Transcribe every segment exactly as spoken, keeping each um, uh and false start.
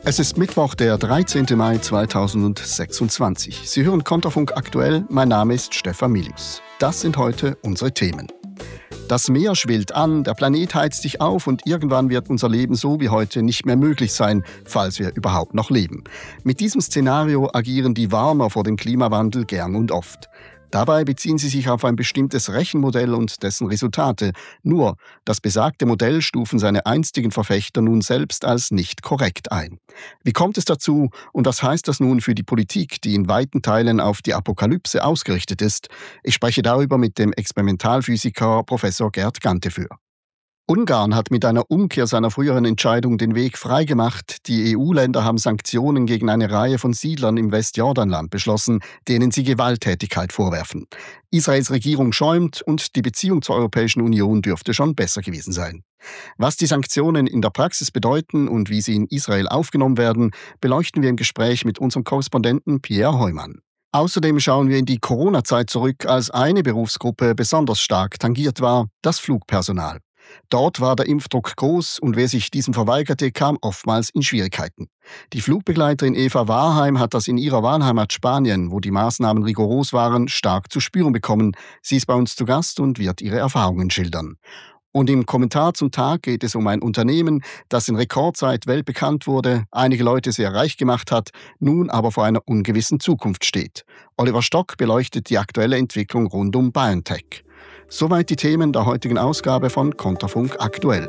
Es ist Mittwoch, der dreizehnten Mai zweitausendsechsundzwanzig. Sie hören Konterfunk aktuell. Mein Name ist Stefan Milius. Das sind heute unsere Themen. Das Meer schwillt an, der Planet heizt sich auf und irgendwann wird unser Leben so wie heute nicht mehr möglich sein, falls wir überhaupt noch leben. Mit diesem Szenario agieren die Warner vor dem Klimawandel gern und oft. Dabei beziehen sie sich auf ein bestimmtes Rechenmodell und dessen Resultate. Nur, das besagte Modell stufen seine einstigen Verfechter nun selbst als nicht korrekt ein. Wie kommt es dazu und was heißt das nun für die Politik, die in weiten Teilen auf die Apokalypse ausgerichtet ist? Ich spreche darüber mit dem Experimentalphysiker Professor Gerd Ganteföhr. Ungarn hat mit einer Umkehr seiner früheren Entscheidung den Weg freigemacht. Die E U-Länder haben Sanktionen gegen eine Reihe von Siedlern im Westjordanland beschlossen, denen sie Gewalttätigkeit vorwerfen. Israels Regierung schäumt und die Beziehung zur Europäischen Union dürfte schon besser gewesen sein. Was die Sanktionen in der Praxis bedeuten und wie sie in Israel aufgenommen werden, beleuchten wir im Gespräch mit unserem Korrespondenten Pierre Heumann. Außerdem schauen wir in die Corona-Zeit zurück, als eine Berufsgruppe besonders stark tangiert war, das Flugpersonal. Dort war der Impfdruck groß und wer sich diesem verweigerte, kam oftmals in Schwierigkeiten. Die Flugbegleiterin Eva Warheim hat das in ihrer Wahlheimat Spanien, wo die Maßnahmen rigoros waren, stark zu spüren bekommen. Sie ist bei uns zu Gast und wird ihre Erfahrungen schildern. Und im Kommentar zum Tag geht es um ein Unternehmen, das in Rekordzeit weltbekannt wurde, einige Leute sehr reich gemacht hat, nun aber vor einer ungewissen Zukunft steht. Oliver Stock beleuchtet die aktuelle Entwicklung rund um BioNTech. Soweit die Themen der heutigen Ausgabe von Konterfunk aktuell.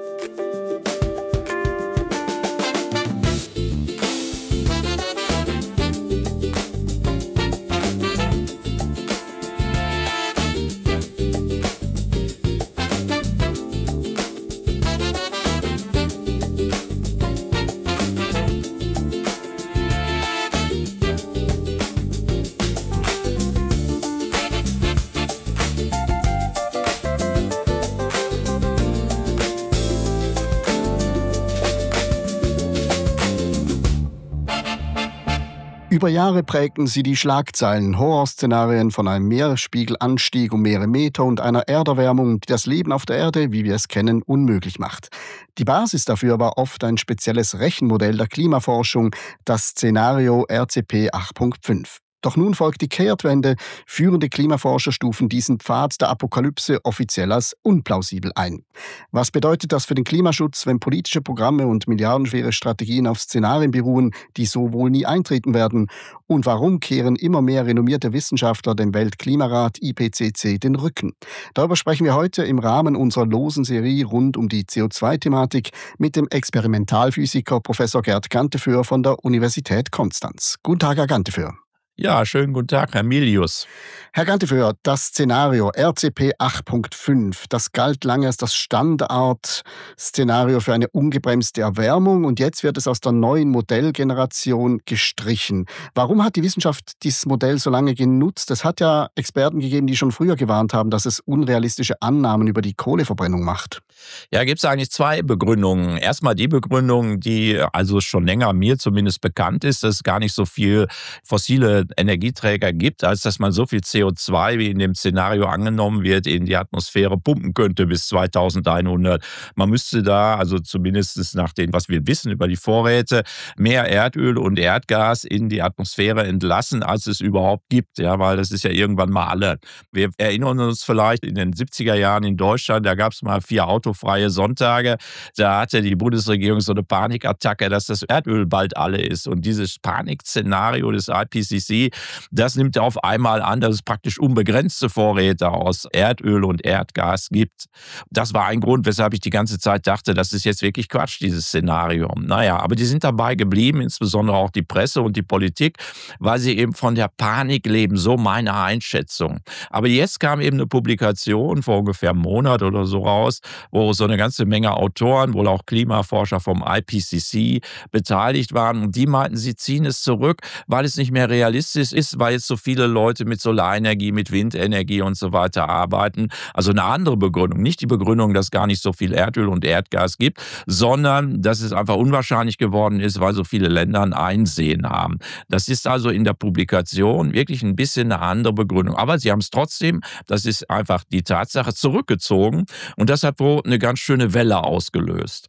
Über Jahre prägten sie die Schlagzeilen, Horrorszenarien von einem Meeresspiegelanstieg um mehrere Meter und einer Erderwärmung, die das Leben auf der Erde, wie wir es kennen, unmöglich macht. Die Basis dafür war oft ein spezielles Rechenmodell der Klimaforschung, das Szenario R C P acht Punkt fünf. Doch nun folgt die Kehrtwende. Führende Klimaforscher stufen diesen Pfad der Apokalypse offiziell als unplausibel ein. Was bedeutet das für den Klimaschutz, wenn politische Programme und milliardenschwere Strategien auf Szenarien beruhen, die so wohl nie eintreten werden? Und warum kehren immer mehr renommierte Wissenschaftler dem Weltklimarat I P C C den Rücken? Darüber sprechen wir heute im Rahmen unserer losen Serie rund um die C O zwei Thematik mit dem Experimentalphysiker Professor Gerd Ganteföhr von der Universität Konstanz. Guten Tag, Herr Ganteföhr. Ja, schönen guten Tag, Herr Milius. Herr Ganteföhr, das Szenario R C P acht Punkt fünf, das galt lange als das Standardszenario für eine ungebremste Erwärmung und jetzt wird es aus der neuen Modellgeneration gestrichen. Warum hat die Wissenschaft dieses Modell so lange genutzt? Es hat ja Experten gegeben, die schon früher gewarnt haben, dass es unrealistische Annahmen über die Kohleverbrennung macht. Ja, gibt es eigentlich zwei Begründungen. Erstmal die Begründung, die also schon länger mir zumindest bekannt ist, dass es gar nicht so viel fossile Energieträger gibt, als dass man so viel C O zwei, wie in dem Szenario angenommen wird, in die Atmosphäre pumpen könnte bis zweitausendeinhundert. Man müsste da, also zumindest nach dem, was wir wissen über die Vorräte, mehr Erdöl und Erdgas in die Atmosphäre entlassen, als es überhaupt gibt. Ja, weil das ist ja irgendwann mal alle. Wir erinnern uns vielleicht in den siebziger Jahren in Deutschland, da gab es mal vier autofreie Sonntage. Da hatte die Bundesregierung so eine Panikattacke, dass das Erdöl bald alle ist. Und dieses Panikszenario des I P C C, das nimmt auf einmal an, dass es praktisch unbegrenzte Vorräte aus Erdöl und Erdgas gibt. Das war ein Grund, weshalb ich die ganze Zeit dachte, das ist jetzt wirklich Quatsch, dieses Szenario. Naja, aber die sind dabei geblieben, insbesondere auch die Presse und die Politik, weil sie eben von der Panik leben, so meine Einschätzung. Aber jetzt kam eben eine Publikation vor ungefähr einem Monat oder so raus, wo so eine ganze Menge Autoren, wohl auch Klimaforscher vom I P C C beteiligt waren und die meinten, sie ziehen es zurück, weil es nicht mehr realistisch ist, weil jetzt so viele Leute mit Solarenergie, mit Windenergie und so weiter arbeiten. Also eine andere Begründung, nicht die Begründung, dass gar nicht so viel Erdöl und Erdgas gibt, sondern dass es einfach unwahrscheinlich geworden ist, weil so viele Länder ein Einsehen haben. Das ist also in der Publikation wirklich ein bisschen eine andere Begründung. Aber sie haben es trotzdem, das ist einfach die Tatsache, zurückgezogen und das hat wohl eine ganz schöne Welle ausgelöst.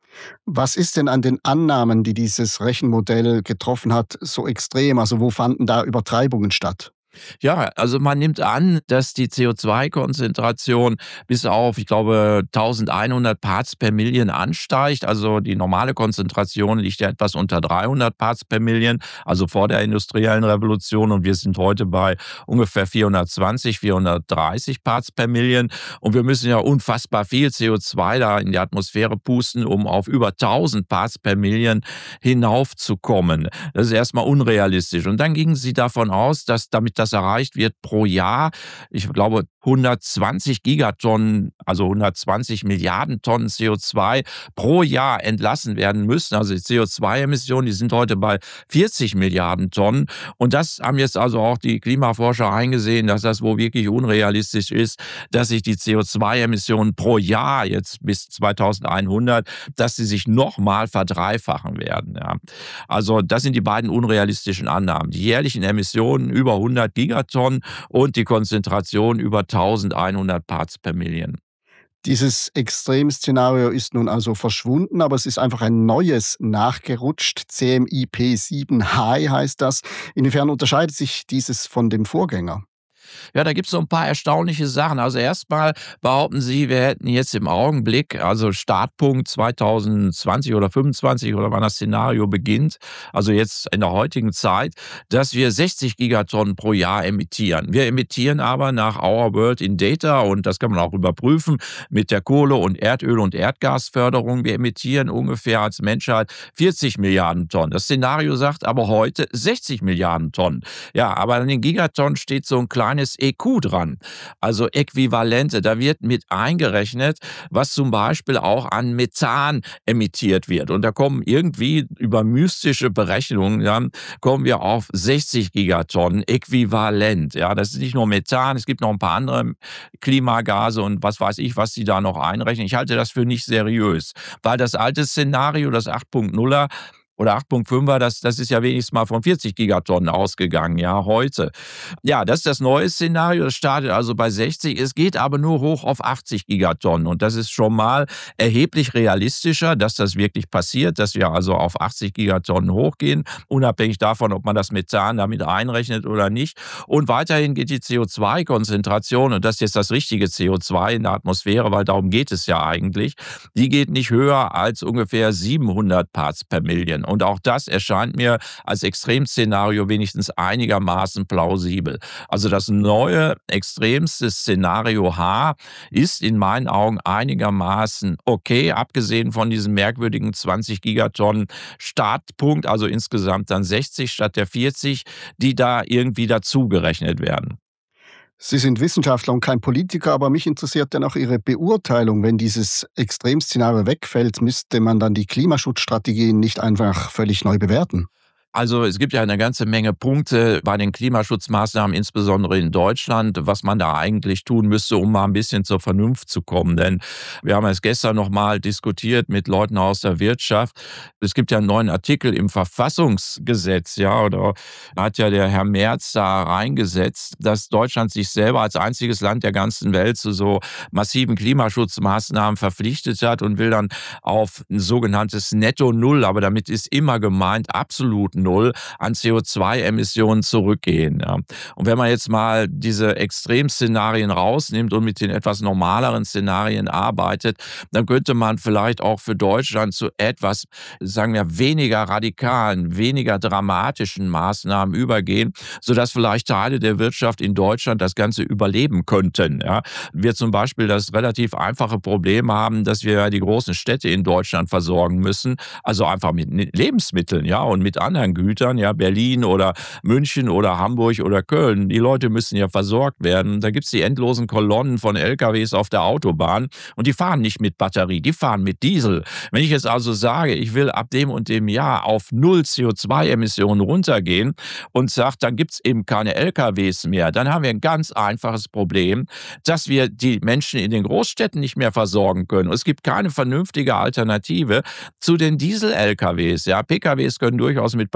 Was ist denn an den Annahmen, die dieses Rechenmodell getroffen hat, so extrem? Also wo fanden da Übertreibungen statt? Ja, also man nimmt an, dass die C O zwei Konzentration bis auf, ich glaube, eintausendeinhundert Parts per Million ansteigt. Also die normale Konzentration liegt ja etwas unter dreihundert Parts per Million, also vor der industriellen Revolution. Und wir sind heute bei ungefähr vierhundertzwanzig, vierhundertdreißig Parts per Million. Und wir müssen ja unfassbar viel C O zwei da in die Atmosphäre pusten, um auf über tausend Parts per Million hinaufzukommen. Das ist erstmal unrealistisch. Und dann gingen sie davon aus, dass damit das erreicht wird pro Jahr, ich glaube hundertzwanzig Gigatonnen, also hundertzwanzig Milliarden Tonnen C O zwei pro Jahr entlassen werden müssen. Also die C O zwei Emissionen, die sind heute bei vierzig Milliarden Tonnen. Und das haben jetzt also auch die Klimaforscher eingesehen, dass das wohl wirklich unrealistisch ist, dass sich die C O zwei Emissionen pro Jahr jetzt bis zweitausendeinhundert, dass sie sich nochmal verdreifachen werden. Ja. Also das sind die beiden unrealistischen Annahmen. Die jährlichen Emissionen über hundert Gigatonnen und die Konzentration über eintausendeinhundert Parts per Million. Dieses Extremszenario ist nun also verschwunden, aber es ist einfach ein neues nachgerutscht. C M I P sieben High heißt das. Inwiefern unterscheidet sich dieses von dem Vorgänger? Ja, da gibt's so ein paar erstaunliche Sachen. Also erstmal behaupten sie, wir hätten jetzt im Augenblick, also Startpunkt zweitausendzwanzig oder fünfundzwanzig oder wann das Szenario beginnt, also jetzt in der heutigen Zeit, dass wir sechzig Gigatonnen pro Jahr emittieren. Wir emittieren aber nach Our World in Data, und das kann man auch überprüfen, mit der Kohle- und Erdöl- und Erdgasförderung, wir emittieren ungefähr als Menschheit vierzig Milliarden Tonnen. Das Szenario sagt aber heute sechzig Milliarden Tonnen. Ja, aber an den Gigatonnen steht so ein kleines E Q dran, also Äquivalente. Da wird mit eingerechnet, was zum Beispiel auch an Methan emittiert wird. Und da kommen irgendwie über mystische Berechnungen, ja, kommen wir auf sechzig Gigatonnen äquivalent. Ja, das ist nicht nur Methan, es gibt noch ein paar andere Klimagase und was weiß ich, was sie da noch einrechnen. Ich halte das für nicht seriös, weil das alte Szenario, das acht Punkt nuller oder acht Punkt fünfer, das, das ist ja wenigstens mal von vierzig Gigatonnen ausgegangen, ja, heute. Ja, das ist das neue Szenario, das startet also bei sechzig, es geht aber nur hoch auf achtzig Gigatonnen und das ist schon mal erheblich realistischer, dass das wirklich passiert, dass wir also auf achtzig Gigatonnen hochgehen, unabhängig davon, ob man das Methan damit einrechnet oder nicht. Und weiterhin geht die C O zwei Konzentration, und das ist jetzt das richtige C O zwei in der Atmosphäre, weil darum geht es ja eigentlich, die geht nicht höher als ungefähr siebenhundert Parts per Million. Und auch das erscheint mir als Extremszenario wenigstens einigermaßen plausibel. Also das neue extremste Szenario H ist in meinen Augen einigermaßen okay, abgesehen von diesem merkwürdigen zwanzig Gigatonnen Startpunkt, also insgesamt dann sechzig statt der vierzig, die da irgendwie dazugerechnet werden. Sie sind Wissenschaftler und kein Politiker, aber mich interessiert dann auch Ihre Beurteilung. Wenn dieses Extremszenario wegfällt, müsste man dann die Klimaschutzstrategien nicht einfach völlig neu bewerten? Also es gibt ja eine ganze Menge Punkte bei den Klimaschutzmaßnahmen, insbesondere in Deutschland, was man da eigentlich tun müsste, um mal ein bisschen zur Vernunft zu kommen. Denn wir haben es gestern noch mal diskutiert mit Leuten aus der Wirtschaft. Es gibt ja einen neuen Artikel im Verfassungsgesetz, ja, oder hat ja der Herr Merz da reingesetzt, dass Deutschland sich selber als einziges Land der ganzen Welt zu so massiven Klimaschutzmaßnahmen verpflichtet hat und will dann auf ein sogenanntes Netto Null, aber damit ist immer gemeint absolut Null an C O zwei Emissionen zurückgehen. Ja. Und wenn man jetzt mal diese Extremszenarien rausnimmt und mit den etwas normaleren Szenarien arbeitet, dann könnte man vielleicht auch für Deutschland zu etwas, sagen wir, weniger radikalen, weniger dramatischen Maßnahmen übergehen, sodass vielleicht Teile der Wirtschaft in Deutschland das Ganze überleben könnten. Ja. Wir zum Beispiel das relativ einfache Problem haben, dass wir die großen Städte in Deutschland versorgen müssen, also einfach mit Lebensmitteln, ja, und mit anderen Gütern, ja, Berlin oder München oder Hamburg oder Köln. Die Leute müssen ja versorgt werden. Da gibt es die endlosen Kolonnen von L K Ws auf der Autobahn und die fahren nicht mit Batterie, die fahren mit Diesel. Wenn ich jetzt also sage, ich will ab dem und dem Jahr auf null C O zwei Emissionen runtergehen und sage, dann gibt es eben keine L K Ws mehr, dann haben wir ein ganz einfaches Problem, dass wir die Menschen in den Großstädten nicht mehr versorgen können. Und es gibt keine vernünftige Alternative zu den Diesel-L K Ws. Ja, P K Ws können durchaus mit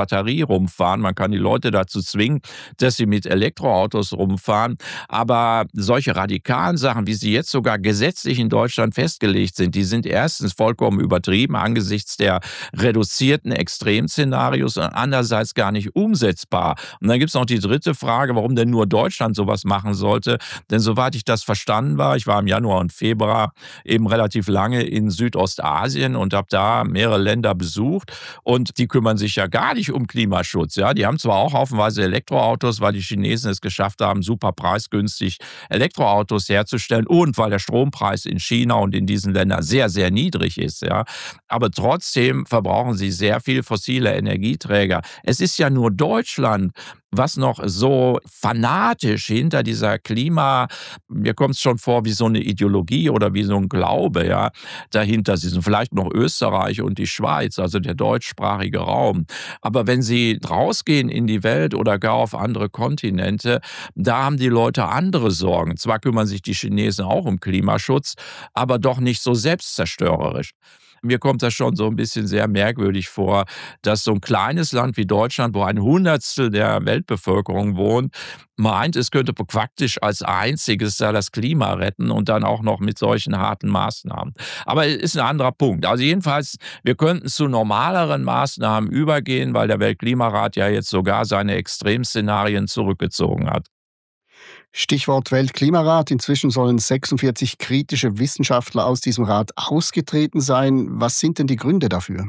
Batterie rumfahren. Man kann die Leute dazu zwingen, dass sie mit Elektroautos rumfahren. Aber solche radikalen Sachen, wie sie jetzt sogar gesetzlich in Deutschland festgelegt sind, die sind erstens vollkommen übertrieben angesichts der reduzierten Extremszenarios und andererseits gar nicht umsetzbar. Und dann gibt es noch die dritte Frage, warum denn nur Deutschland sowas machen sollte. Denn soweit ich das verstanden war, ich war im Januar und Februar eben relativ lange in Südostasien und habe da mehrere Länder besucht und die kümmern sich ja gar nicht um Klimaschutz. Ja, die haben zwar auch haufenweise Elektroautos, weil die Chinesen es geschafft haben, super preisgünstig Elektroautos herzustellen und weil der Strompreis in China und in diesen Ländern sehr, sehr niedrig ist. Ja, aber trotzdem verbrauchen sie sehr viel fossile Energieträger. Es ist ja nur Deutschland, was noch so fanatisch hinter dieser Klima, mir kommt es schon vor wie so eine Ideologie oder wie so ein Glaube, ja, dahinter. Sie sind vielleicht noch Österreich und die Schweiz, also der deutschsprachige Raum. Aber wenn Sie rausgehen in die Welt oder gar auf andere Kontinente, da haben die Leute andere Sorgen. Zwar kümmern sich die Chinesen auch um Klimaschutz, aber doch nicht so selbstzerstörerisch. Mir kommt das schon so ein bisschen sehr merkwürdig vor, dass so ein kleines Land wie Deutschland, wo ein Hundertstel der Weltbevölkerung wohnt, meint, es könnte praktisch als einziges da das Klima retten und dann auch noch mit solchen harten Maßnahmen. Aber es ist ein anderer Punkt. Also jedenfalls, wir könnten zu normaleren Maßnahmen übergehen, weil der Weltklimarat ja jetzt sogar seine Extremszenarien zurückgezogen hat. Stichwort Weltklimarat. Inzwischen sollen sechsundvierzig kritische Wissenschaftler aus diesem Rat ausgetreten sein. Was sind denn die Gründe dafür?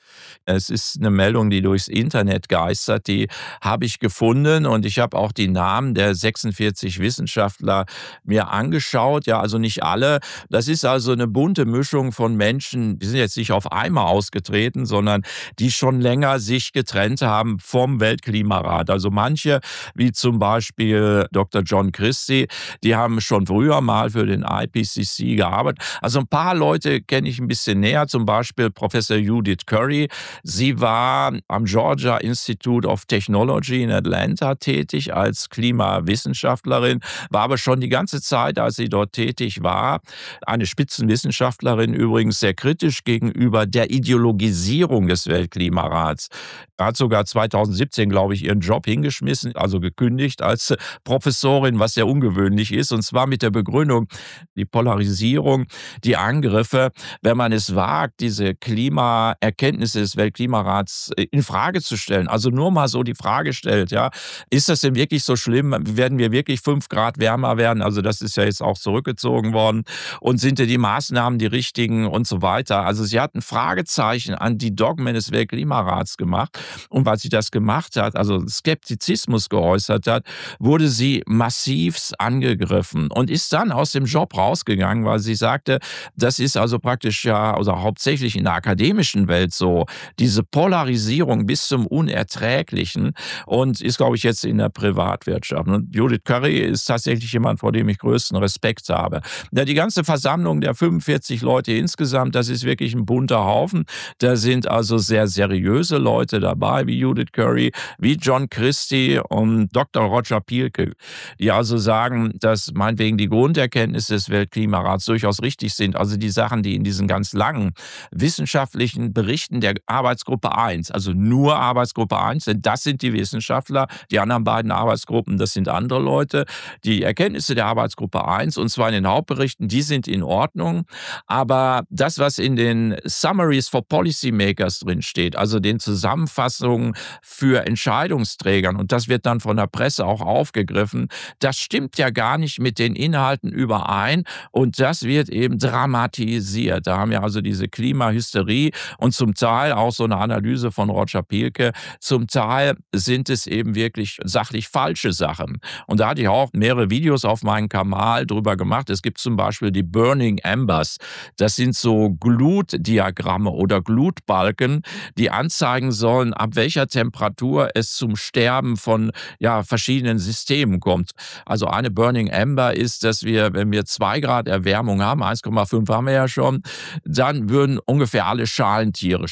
Es ist eine Meldung, die durchs Internet geistert, die habe ich gefunden und ich habe auch die Namen der sechsundvierzig Wissenschaftler mir angeschaut. Ja, also nicht alle. Das ist also eine bunte Mischung von Menschen, die sind jetzt nicht auf einmal ausgetreten, sondern die schon länger sich getrennt haben vom Weltklimarat. Also manche, wie zum Beispiel Doktor John Christie, die haben schon früher mal für den I P C C gearbeitet. Also ein paar Leute kenne ich ein bisschen näher, zum Beispiel Professor Judith Curry. Sie war am Georgia Institute of Technology in Atlanta tätig als Klimawissenschaftlerin, war aber schon die ganze Zeit, als sie dort tätig war, eine Spitzenwissenschaftlerin übrigens, sehr kritisch gegenüber der Ideologisierung des Weltklimarats. Hat sogar zweitausendsiebzehn, glaube ich, ihren Job hingeschmissen, also gekündigt als Professorin, was sehr ungewöhnlich ist, und zwar mit der Begründung, die Polarisierung, die Angriffe, wenn man es wagt, diese Klimaerkenntnisse des Weltklimarats in Frage zu stellen. Also nur mal so die Frage stellt, ja, ist das denn wirklich so schlimm? Werden wir wirklich fünf Grad wärmer werden? Also das ist ja jetzt auch zurückgezogen worden. Und sind denn die Maßnahmen die richtigen und so weiter? Also sie hat ein Fragezeichen an die Dogmen des Weltklimarats gemacht. Und weil sie das gemacht hat, also Skeptizismus geäußert hat, wurde sie massivst angegriffen und ist dann aus dem Job rausgegangen, weil sie sagte, das ist also praktisch ja, also hauptsächlich in der akademischen Welt so, diese Polarisierung bis zum Unerträglichen, und ist, glaube ich, jetzt in der Privatwirtschaft. Und Judith Curry ist tatsächlich jemand, vor dem ich größten Respekt habe. Ja, die ganze Versammlung der fünfundvierzig Leute insgesamt, das ist wirklich ein bunter Haufen. Da sind also sehr seriöse Leute dabei, wie Judith Curry, wie John Christie und Doktor Roger Pielke, die also sagen, dass meinetwegen die Grunderkenntnisse des Weltklimarats durchaus richtig sind. Also die Sachen, die in diesen ganz langen wissenschaftlichen Berichten der Arbeitsgruppe eins, also nur Arbeitsgruppe eins, denn das sind die Wissenschaftler, die anderen beiden Arbeitsgruppen, das sind andere Leute. Die Erkenntnisse der Arbeitsgruppe eins, und zwar in den Hauptberichten, die sind in Ordnung, aber das, was in den Summaries for Policymakers drin steht, also den Zusammenfassungen für Entscheidungsträgern, und das wird dann von der Presse auch aufgegriffen, das stimmt ja gar nicht mit den Inhalten überein, und das wird eben dramatisiert. Da haben wir also diese Klimahysterie und zum Teil auch so eine Analyse von Roger Pielke. Zum Teil sind es eben wirklich sachlich falsche Sachen. Und da hatte ich auch mehrere Videos auf meinem Kanal drüber gemacht. Es gibt zum Beispiel die Burning Embers. Das sind so Glutdiagramme oder Glutbalken, die anzeigen sollen, ab welcher Temperatur es zum Sterben von ja, verschiedenen Systemen kommt. Also eine Burning Ember ist, dass wir, wenn wir zwei Grad Erwärmung haben, eins Komma fünf haben wir ja schon, dann würden ungefähr alle Schalentiere sterben.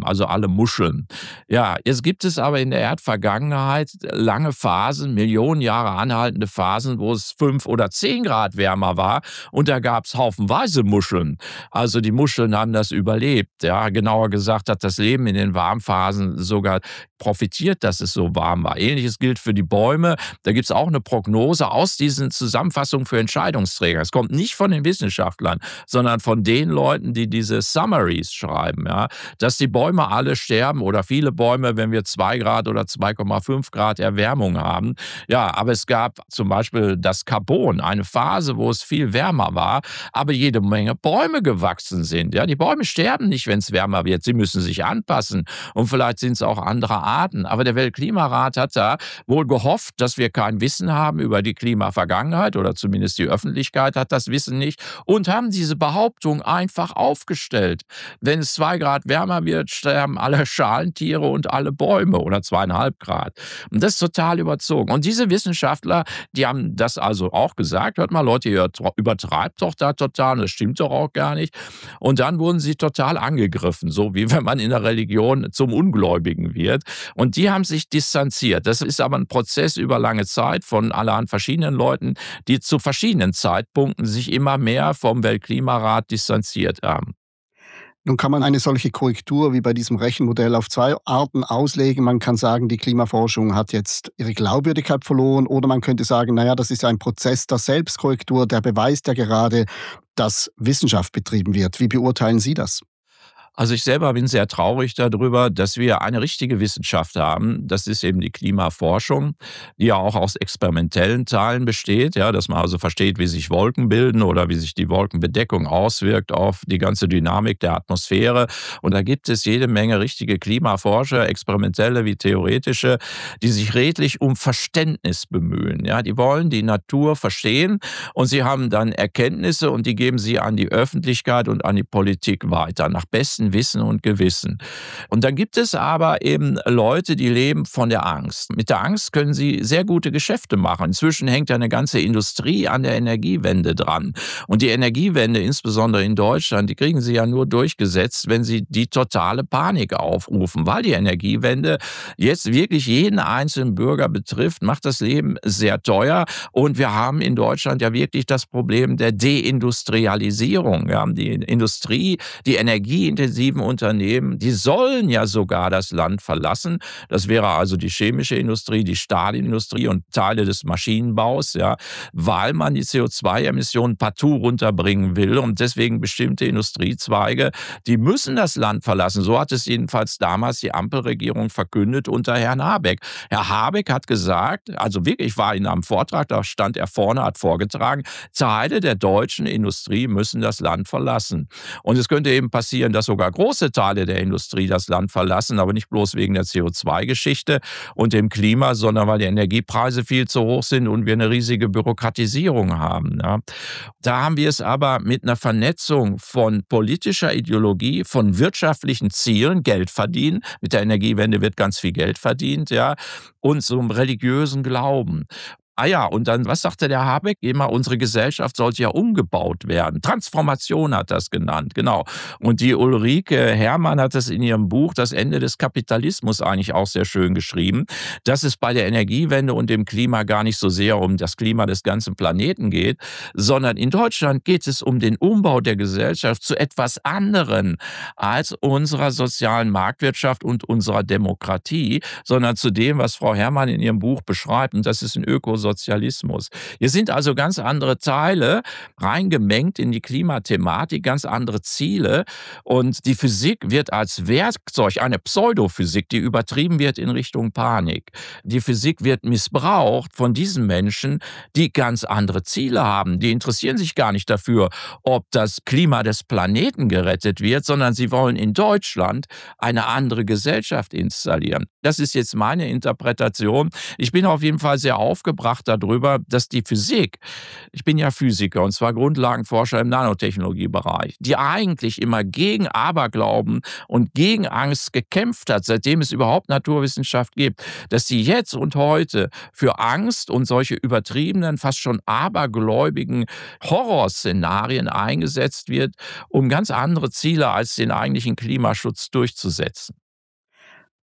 sterben, also alle Muscheln. Ja, jetzt gibt es aber in der Erdvergangenheit lange Phasen, Millionen Jahre anhaltende Phasen, wo es fünf oder zehn Grad wärmer war und da gab es haufenweise Muscheln. Also die Muscheln haben das überlebt. Ja, genauer gesagt hat das Leben in den Warmphasen sogar profitiert, dass es so warm war. Ähnliches gilt für die Bäume. Da gibt es auch eine Prognose aus diesen Zusammenfassungen für Entscheidungsträger. Es kommt nicht von den Wissenschaftlern, sondern von den Leuten, die diese Summaries schreiben, ja, dass die Bäume alle sterben oder viele Bäume, wenn wir zwei Grad oder zwei Komma fünf Grad Erwärmung haben. Ja, aber es gab zum Beispiel das Karbon, eine Phase, wo es viel wärmer war, aber jede Menge Bäume gewachsen sind. Ja, die Bäume sterben nicht, wenn es wärmer wird. Sie müssen sich anpassen und vielleicht sind es auch andere Arten. Aber der Weltklimarat hat da wohl gehofft, dass wir kein Wissen haben über die Klimavergangenheit oder zumindest die Öffentlichkeit hat das Wissen nicht und haben diese Behauptung einfach aufgestellt. Wenn es zwei Grad wärmer wird, sterben alle Schalentiere und alle Bäume oder zweieinhalb Grad. Und das ist total überzogen. Und diese Wissenschaftler, die haben das also auch gesagt, hört mal Leute, ihr übertreibt doch da total, das stimmt doch auch gar nicht. Und dann wurden sie total angegriffen, so wie wenn man in der Religion zum Ungläubigen wird. Und die haben sich distanziert. Das ist aber ein Prozess über lange Zeit von allerhand verschiedenen Leuten, die zu verschiedenen Zeitpunkten sich immer mehr vom Weltklimarat distanziert haben. Nun kann man eine solche Korrektur wie bei diesem Rechenmodell auf zwei Arten auslegen. Man kann sagen, die Klimaforschung hat jetzt ihre Glaubwürdigkeit verloren, oder man könnte sagen, naja, das ist ein Prozess der Selbstkorrektur, der beweist ja gerade, dass Wissenschaft betrieben wird. Wie beurteilen Sie das? Also ich selber bin sehr traurig darüber, dass wir eine richtige Wissenschaft haben. Das ist eben die Klimaforschung, die ja auch aus experimentellen Teilen besteht, ja, dass man also versteht, wie sich Wolken bilden oder wie sich die Wolkenbedeckung auswirkt auf die ganze Dynamik der Atmosphäre. Und da gibt es jede Menge richtige Klimaforscher, experimentelle wie theoretische, die sich redlich um Verständnis bemühen. Ja, die wollen die Natur verstehen und sie haben dann Erkenntnisse und die geben sie an die Öffentlichkeit und an die Politik weiter, nach bestem Wissen und Gewissen. Und dann gibt es aber eben Leute, die leben von der Angst. Mit der Angst können sie sehr gute Geschäfte machen. Inzwischen hängt ja eine ganze Industrie an der Energiewende dran. Und die Energiewende, insbesondere in Deutschland, die kriegen sie ja nur durchgesetzt, wenn sie die totale Panik aufrufen. Weil die Energiewende jetzt wirklich jeden einzelnen Bürger betrifft, macht das Leben sehr teuer. Und wir haben in Deutschland ja wirklich das Problem der Deindustrialisierung. Wir haben die Industrie, die energieintensive Unternehmen, die sollen ja sogar das Land verlassen. Das wäre also die chemische Industrie, die Stahlindustrie und Teile des Maschinenbaus, ja, weil man die C O zwei Emissionen partout runterbringen will und deswegen bestimmte Industriezweige, die müssen das Land verlassen. So hat es jedenfalls damals die Ampelregierung verkündet unter Herrn Habeck. Herr Habeck hat gesagt, also wirklich, ich war in einem Vortrag, da stand er vorne, hat vorgetragen, Teile der deutschen Industrie müssen das Land verlassen. Und es könnte eben passieren, dass sogar große Teile der Industrie das Land verlassen, aber nicht bloß wegen der C O zwei Geschichte und dem Klima, sondern weil die Energiepreise viel zu hoch sind und wir eine riesige Bürokratisierung haben. Ja. Da haben wir es aber mit einer Vernetzung von politischer Ideologie, von wirtschaftlichen Zielen, Geld verdienen, mit der Energiewende wird ganz viel Geld verdient, ja, und so einem religiösen Glauben. Ah ja, und dann, was sagte der Habeck? Immer, unsere Gesellschaft sollte ja umgebaut werden. Transformation hat das genannt, genau. Und die Ulrike Herrmann hat das in ihrem Buch Das Ende des Kapitalismus eigentlich auch sehr schön geschrieben, dass es bei der Energiewende und dem Klima gar nicht so sehr um das Klima des ganzen Planeten geht, sondern in Deutschland geht es um den Umbau der Gesellschaft zu etwas anderem als unserer sozialen Marktwirtschaft und unserer Demokratie, sondern zu dem, was Frau Herrmann in ihrem Buch beschreibt, und das ist ein Ökosozialismus. Sozialismus. Hier sind also ganz andere Teile reingemengt in die Klimathematik, ganz andere Ziele. Und die Physik wird als Werkzeug, eine Pseudophysik, die übertrieben wird in Richtung Panik. Die Physik wird missbraucht von diesen Menschen, die ganz andere Ziele haben. Die interessieren sich gar nicht dafür, ob das Klima des Planeten gerettet wird, sondern sie wollen in Deutschland eine andere Gesellschaft installieren. Das ist jetzt meine Interpretation. Ich bin auf jeden Fall sehr aufgebracht darüber, dass die Physik, ich bin ja Physiker und zwar Grundlagenforscher im Nanotechnologiebereich, die eigentlich immer gegen Aberglauben und gegen Angst gekämpft hat, seitdem es überhaupt Naturwissenschaft gibt, dass sie jetzt und heute für Angst und solche übertriebenen, fast schon abergläubigen Horrorszenarien eingesetzt wird, um ganz andere Ziele als den eigentlichen Klimaschutz durchzusetzen.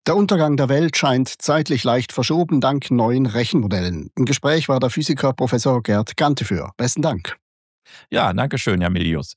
Der Untergang der Welt scheint zeitlich leicht verschoben dank neuen Rechenmodellen. Im Gespräch war der Physiker Professor Gerd Ganteföhr. Besten Dank. Ja, danke schön, Herr Milius.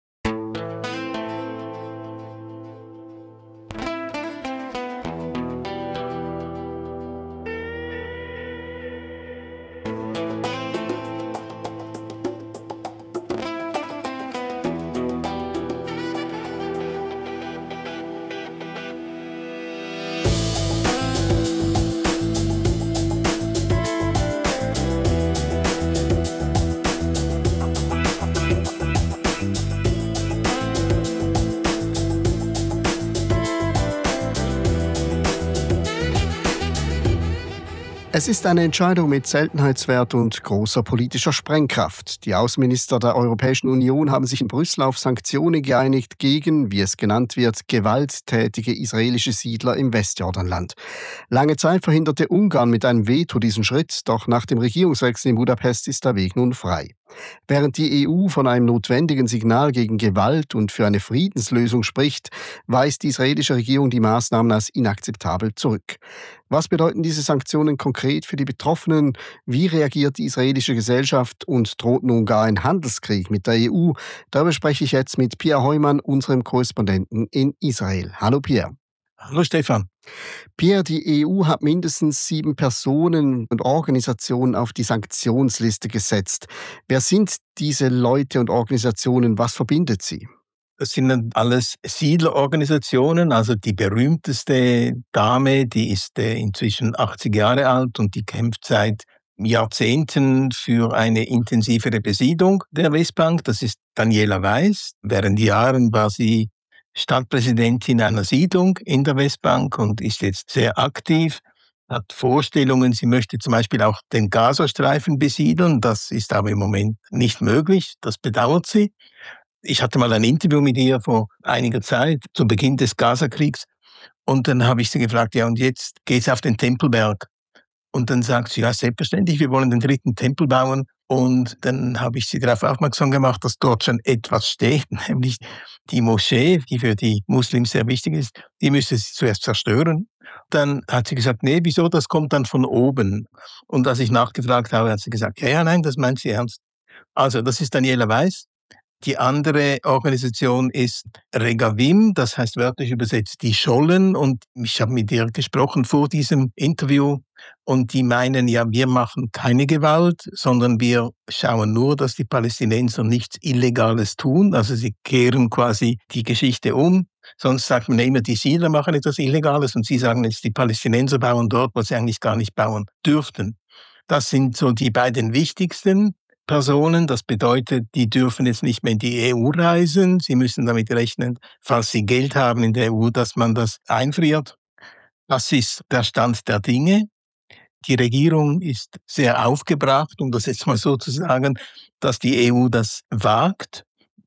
Es ist eine Entscheidung mit Seltenheitswert und großer politischer Sprengkraft. Die Außenminister der Europäischen Union haben sich in Brüssel auf Sanktionen geeinigt gegen, wie es genannt wird, gewalttätige israelische Siedler im Westjordanland. Lange Zeit verhinderte Ungarn mit einem Veto diesen Schritt, doch nach dem Regierungswechsel in Budapest ist der Weg nun frei. Während die E U von einem notwendigen Signal gegen Gewalt und für eine Friedenslösung spricht, weist die israelische Regierung die Maßnahmen als inakzeptabel zurück. Was bedeuten diese Sanktionen konkret für die Betroffenen? Wie reagiert die israelische Gesellschaft und droht nun gar ein Handelskrieg mit der E U? Darüber spreche ich jetzt mit Pierre Heumann, unserem Korrespondenten in Israel. Hallo Pierre. Hallo Stefan. Pierre, die E U hat mindestens sieben Personen und Organisationen auf die Sanktionsliste gesetzt. Wer sind diese Leute und Organisationen? Was verbindet sie? Das sind dann alles Siedlerorganisationen. Also die berühmteste Dame, die ist äh, inzwischen achtzig Jahre alt und die kämpft seit Jahrzehnten für eine intensivere Besiedlung der Westbank. Das ist Daniela Weiss. Während Jahren war sie Stadtpräsidentin einer Siedlung in der Westbank und ist jetzt sehr aktiv, hat Vorstellungen, sie möchte zum Beispiel auch den Gazastreifen besiedeln. Das ist aber im Moment nicht möglich, das bedauert sie. Ich hatte mal ein Interview mit ihr vor einiger Zeit, zu Beginn des Gazakriegs, und dann habe ich sie gefragt, ja und jetzt geht's auf den Tempelberg. Und dann sagt sie, ja selbstverständlich, wir wollen den dritten Tempel bauen. Und dann habe ich sie darauf aufmerksam gemacht, dass dort schon etwas steht, nämlich die Moschee, die für die Muslims sehr wichtig ist, die müsste sie zuerst zerstören. Dann hat sie gesagt, nee, wieso, das kommt dann von oben. Und als ich nachgefragt habe, hat sie gesagt, ja, ja, nein, das meint sie ernst. Also, das ist Daniela Weiss. Die andere Organisation ist Regavim, das heißt wörtlich übersetzt die Schollen, und ich habe mit ihr gesprochen vor diesem Interview und die meinen, ja, wir machen keine Gewalt, sondern wir schauen nur, dass die Palästinenser nichts Illegales tun, also sie kehren quasi die Geschichte um. Sonst sagt man immer, die Siedler machen etwas Illegales und sie sagen jetzt, die Palästinenser bauen dort, was sie eigentlich gar nicht bauen dürften. Das sind so die beiden wichtigsten Personen. Das bedeutet, die dürfen jetzt nicht mehr in die E U reisen. Sie müssen damit rechnen, falls sie Geld haben in der E U, dass man das einfriert. Das ist der Stand der Dinge. Die Regierung ist sehr aufgebracht, um das jetzt mal so zu sagen, dass die E U das wagt.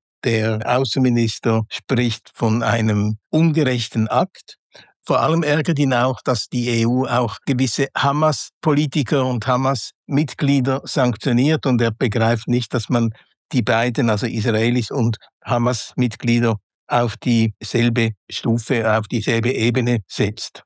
Der Außenminister spricht von einem ungerechten Akt. Vor allem ärgert ihn auch, dass die E U auch gewisse Hamas-Politiker und Hamas-Mitglieder sanktioniert, und er begreift nicht, dass man die beiden, also Israelis und Hamas-Mitglieder, auf dieselbe Stufe, auf dieselbe Ebene setzt.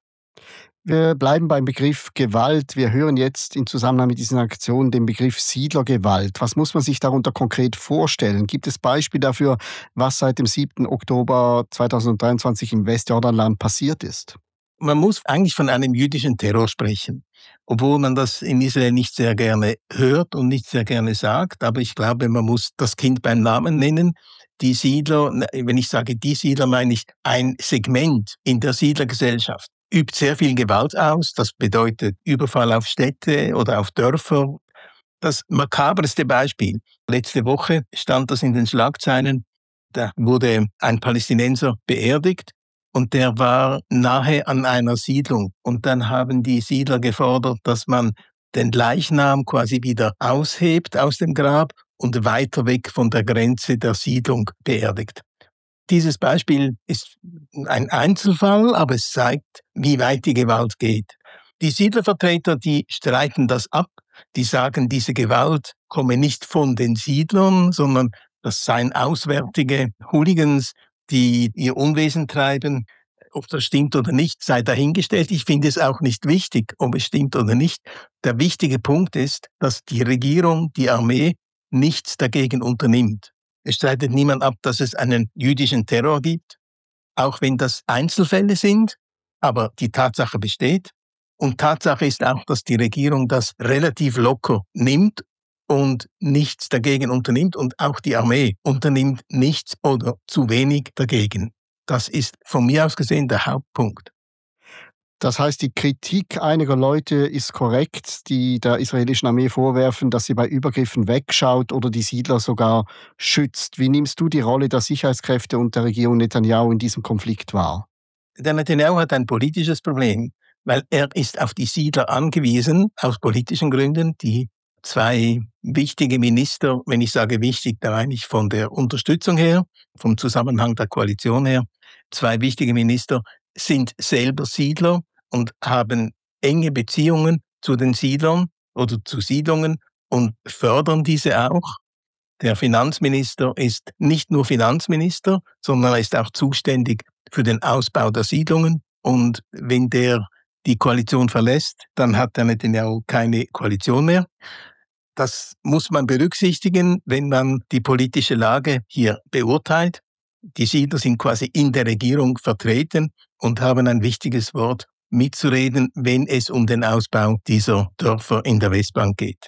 Wir bleiben beim Begriff Gewalt. Wir hören jetzt im Zusammenhang mit diesen Aktionen den Begriff Siedlergewalt. Was muss man sich darunter konkret vorstellen? Gibt es Beispiele dafür, was seit dem siebten Oktober zweitausenddreiundzwanzig im Westjordanland passiert ist? Man muss eigentlich von einem jüdischen Terror sprechen, obwohl man das in Israel nicht sehr gerne hört und nicht sehr gerne sagt. Aber ich glaube, man muss das Kind beim Namen nennen. Die Siedler, wenn ich sage die Siedler, meine ich ein Segment in der Siedlergesellschaft, übt sehr viel Gewalt aus. Das bedeutet Überfall auf Städte oder auf Dörfer. Das makaberste Beispiel: Letzte Woche stand das in den Schlagzeilen. Da wurde ein Palästinenser beerdigt und der war nahe an einer Siedlung. Und dann haben die Siedler gefordert, dass man den Leichnam quasi wieder aushebt aus dem Grab und weiter weg von der Grenze der Siedlung beerdigt. Dieses Beispiel ist ein Einzelfall, aber es zeigt, wie weit die Gewalt geht. Die Siedlervertreter, die streiten das ab. Die sagen, diese Gewalt komme nicht von den Siedlern, sondern das seien auswärtige Hooligans, die ihr Unwesen treiben. ob das stimmt oder nicht, sei dahingestellt. Ich finde es auch nicht wichtig, ob es stimmt oder nicht. Der wichtige Punkt ist, dass die Regierung, die Armee, nichts dagegen unternimmt. Es streitet niemand ab, dass es einen jüdischen Terror gibt, auch wenn das Einzelfälle sind, aber die Tatsache besteht. Und Tatsache ist auch, dass die Regierung das relativ locker nimmt und nichts dagegen unternimmt, und auch die Armee unternimmt nichts oder zu wenig dagegen. Das ist von mir aus gesehen der Hauptpunkt. Das heißt, die Kritik einiger Leute ist korrekt, die der israelischen Armee vorwerfen, dass sie bei Übergriffen wegschaut oder die Siedler sogar schützt. Wie nimmst du die Rolle der Sicherheitskräfte und der Regierung Netanyahu in diesem Konflikt wahr? Der Netanyahu hat ein politisches Problem, weil er ist auf die Siedler angewiesen, aus politischen Gründen. Die zwei wichtige Minister, wenn ich sage wichtig, da meine ich von der Unterstützung her, vom Zusammenhang der Koalition her, zwei wichtige Minister sind selber Siedler und haben enge Beziehungen zu den Siedlern oder zu Siedlungen und fördern diese auch. Der Finanzminister ist nicht nur Finanzminister, sondern er ist auch zuständig für den Ausbau der Siedlungen. Und wenn der die Koalition verlässt, dann hat der Netanyahu keine Koalition mehr. Das muss man berücksichtigen, wenn man die politische Lage hier beurteilt. Die Siedler sind quasi in der Regierung vertreten und haben ein wichtiges Wort mitzureden, wenn es um den Ausbau dieser Dörfer in der Westbank geht.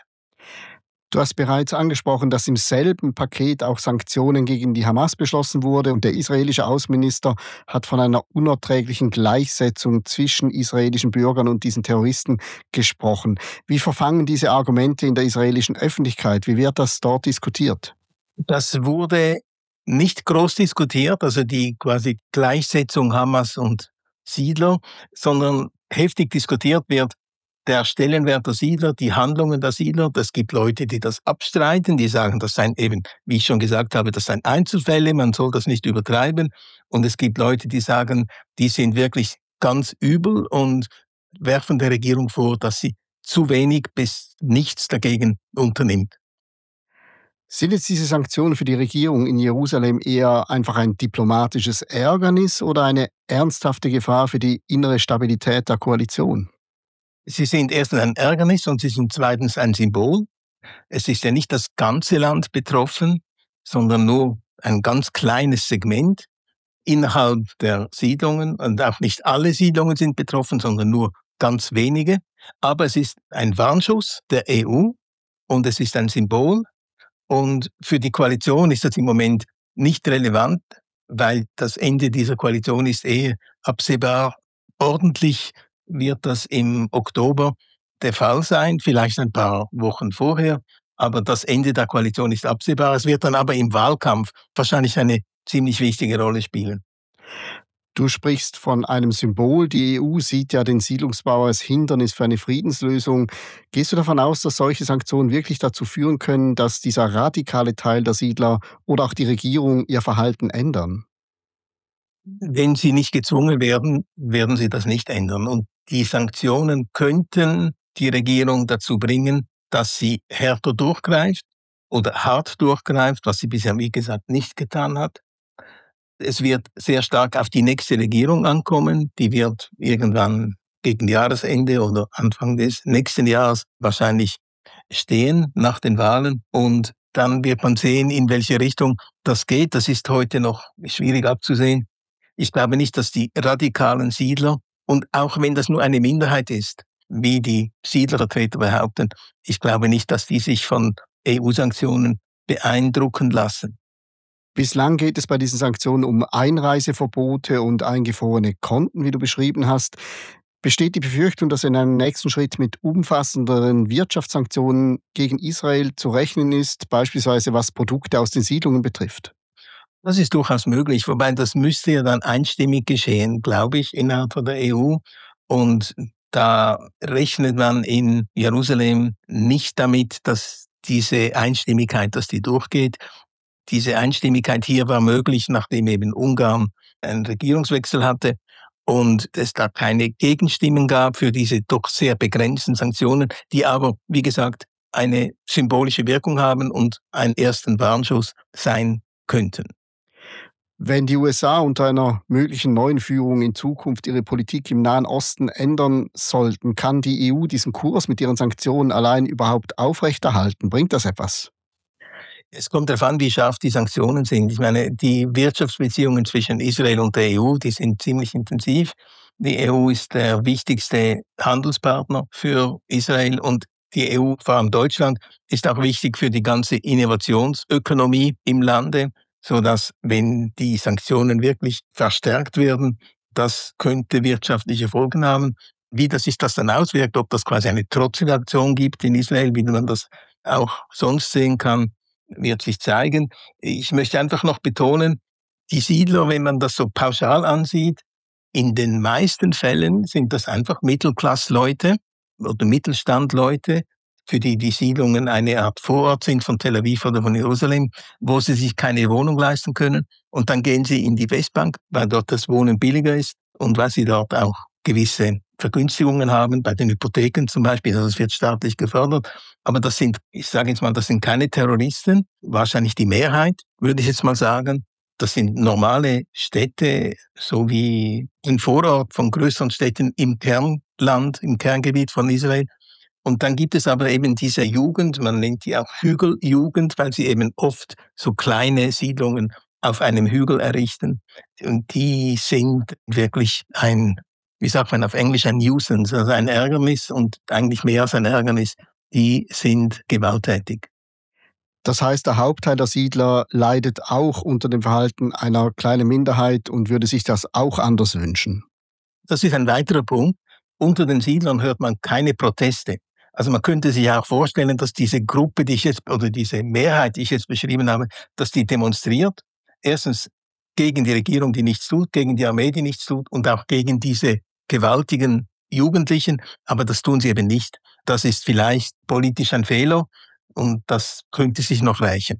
Du hast bereits angesprochen, dass im selben Paket auch Sanktionen gegen die Hamas beschlossen wurde, und der israelische Außenminister hat von einer unerträglichen Gleichsetzung zwischen israelischen Bürgern und diesen Terroristen gesprochen. Wie verfangen diese Argumente in der israelischen Öffentlichkeit? Wie wird das dort diskutiert? Das wurde nicht groß diskutiert, also die quasi Gleichsetzung Hamas und Siedler, sondern heftig diskutiert wird der Stellenwert der Siedler, die Handlungen der Siedler. Es gibt Leute, die das abstreiten, die sagen, das seien eben, wie ich schon gesagt habe, das seien Einzelfälle, man soll das nicht übertreiben. Und es gibt Leute, die sagen, die sind wirklich ganz übel und werfen der Regierung vor, dass sie zu wenig bis nichts dagegen unternimmt. Sind jetzt diese Sanktionen für die Regierung in Jerusalem eher einfach ein diplomatisches Ärgernis oder eine ernsthafte Gefahr für die innere Stabilität der Koalition? Sie sind erstens ein Ärgernis und sie sind zweitens ein Symbol. Es ist ja nicht das ganze Land betroffen, sondern nur ein ganz kleines Segment innerhalb der Siedlungen. Und auch nicht alle Siedlungen sind betroffen, sondern nur ganz wenige. Aber es ist ein Warnschuss der E U und es ist ein Symbol. Und für die Koalition ist das im Moment nicht relevant, weil das Ende dieser Koalition ist eh absehbar. Ordentlich wird das im Oktober der Fall sein, vielleicht ein paar Wochen vorher, aber das Ende der Koalition ist absehbar. Es wird dann aber im Wahlkampf wahrscheinlich eine ziemlich wichtige Rolle spielen. Du sprichst von einem Symbol. Die E U sieht ja den Siedlungsbau als Hindernis für eine Friedenslösung. Gehst du davon aus, dass solche Sanktionen wirklich dazu führen können, dass dieser radikale Teil der Siedler oder auch die Regierung ihr Verhalten ändern? Wenn sie nicht gezwungen werden, werden sie das nicht ändern. Und die Sanktionen könnten die Regierung dazu bringen, dass sie härter durchgreift oder hart durchgreift, was sie bisher, wie gesagt, nicht getan hat. Es wird sehr stark auf die nächste Regierung ankommen. Die wird irgendwann gegen Jahresende oder Anfang des nächsten Jahres wahrscheinlich stehen nach den Wahlen. Und dann wird man sehen, in welche Richtung das geht. Das ist heute noch schwierig abzusehen. Ich glaube nicht, dass die radikalen Siedler, und auch wenn das nur eine Minderheit ist, wie die Siedlervertreter behaupten, ich glaube nicht, dass die sich von E U-Sanktionen beeindrucken lassen. Bislang geht es bei diesen Sanktionen um Einreiseverbote und eingefrorene Konten, wie du beschrieben hast. Besteht die Befürchtung, dass in einem nächsten Schritt mit umfassenderen Wirtschaftssanktionen gegen Israel zu rechnen ist, beispielsweise was Produkte aus den Siedlungen betrifft? Das ist durchaus möglich, wobei das müsste ja dann einstimmig geschehen, glaube ich, innerhalb der E U. Und da rechnet man in Jerusalem nicht damit, dass diese Einstimmigkeit, dass die durchgeht. Diese Einstimmigkeit hier war möglich, nachdem eben Ungarn einen Regierungswechsel hatte und es da keine Gegenstimmen gab für diese doch sehr begrenzten Sanktionen, die aber, wie gesagt, eine symbolische Wirkung haben und einen ersten Warnschuss sein könnten. Wenn die U S A unter einer möglichen neuen Führung in Zukunft ihre Politik im Nahen Osten ändern sollten, kann die E U diesen Kurs mit ihren Sanktionen allein überhaupt aufrechterhalten? Bringt das etwas? Es kommt darauf an, wie scharf die Sanktionen sind. Ich meine, die Wirtschaftsbeziehungen zwischen Israel und der E U, die sind ziemlich intensiv. Die E U ist der wichtigste Handelspartner für Israel und die E U, vor allem Deutschland, ist auch wichtig für die ganze Innovationsökonomie im Lande, sodass, wenn die Sanktionen wirklich verstärkt werden, das könnte wirtschaftliche Folgen haben. Wie das sich das dann auswirkt, ob das quasi eine Trotzreaktion gibt in Israel, wie man das auch sonst sehen kann, wird sich zeigen. Ich möchte einfach noch betonen, die Siedler, wenn man das so pauschal ansieht, in den meisten Fällen sind das einfach Mittelklassleute oder Mittelstandleute, für die die Siedlungen eine Art Vorort sind von Tel Aviv oder von Jerusalem, wo sie sich keine Wohnung leisten können. Und dann gehen sie in die Westbank, weil dort das Wohnen billiger ist und weil sie dort auch gewisse Vergünstigungen haben, bei den Hypotheken zum Beispiel, also es wird staatlich gefördert. Aber das sind, ich sage jetzt mal, das sind keine Terroristen, wahrscheinlich die Mehrheit, würde ich jetzt mal sagen. Das sind normale Städte, so wie ein Vorort von größeren Städten im Kernland, im Kerngebiet von Israel. Und dann gibt es aber eben diese Jugend, man nennt die auch Hügeljugend, weil sie eben oft so kleine Siedlungen auf einem Hügel errichten. Und die sind wirklich ein, wie sagt man auf Englisch, ein Nuisance, also ein Ärgernis und eigentlich mehr als ein Ärgernis. Die sind gewalttätig. Das heißt, der Hauptteil der Siedler leidet auch unter dem Verhalten einer kleinen Minderheit und würde sich das auch anders wünschen. Das ist ein weiterer Punkt. Unter den Siedlern hört man keine Proteste. Also man könnte sich auch vorstellen, dass diese Gruppe, die ich jetzt, oder diese Mehrheit, die ich jetzt beschrieben habe, dass die demonstriert. Erstens gegen die Regierung, die nichts tut, gegen die Armee, die nichts tut und auch gegen diese gewaltigen Jugendlichen. Aber das tun sie eben nicht. Das ist vielleicht politisch ein Fehler und das könnte sich noch rächen.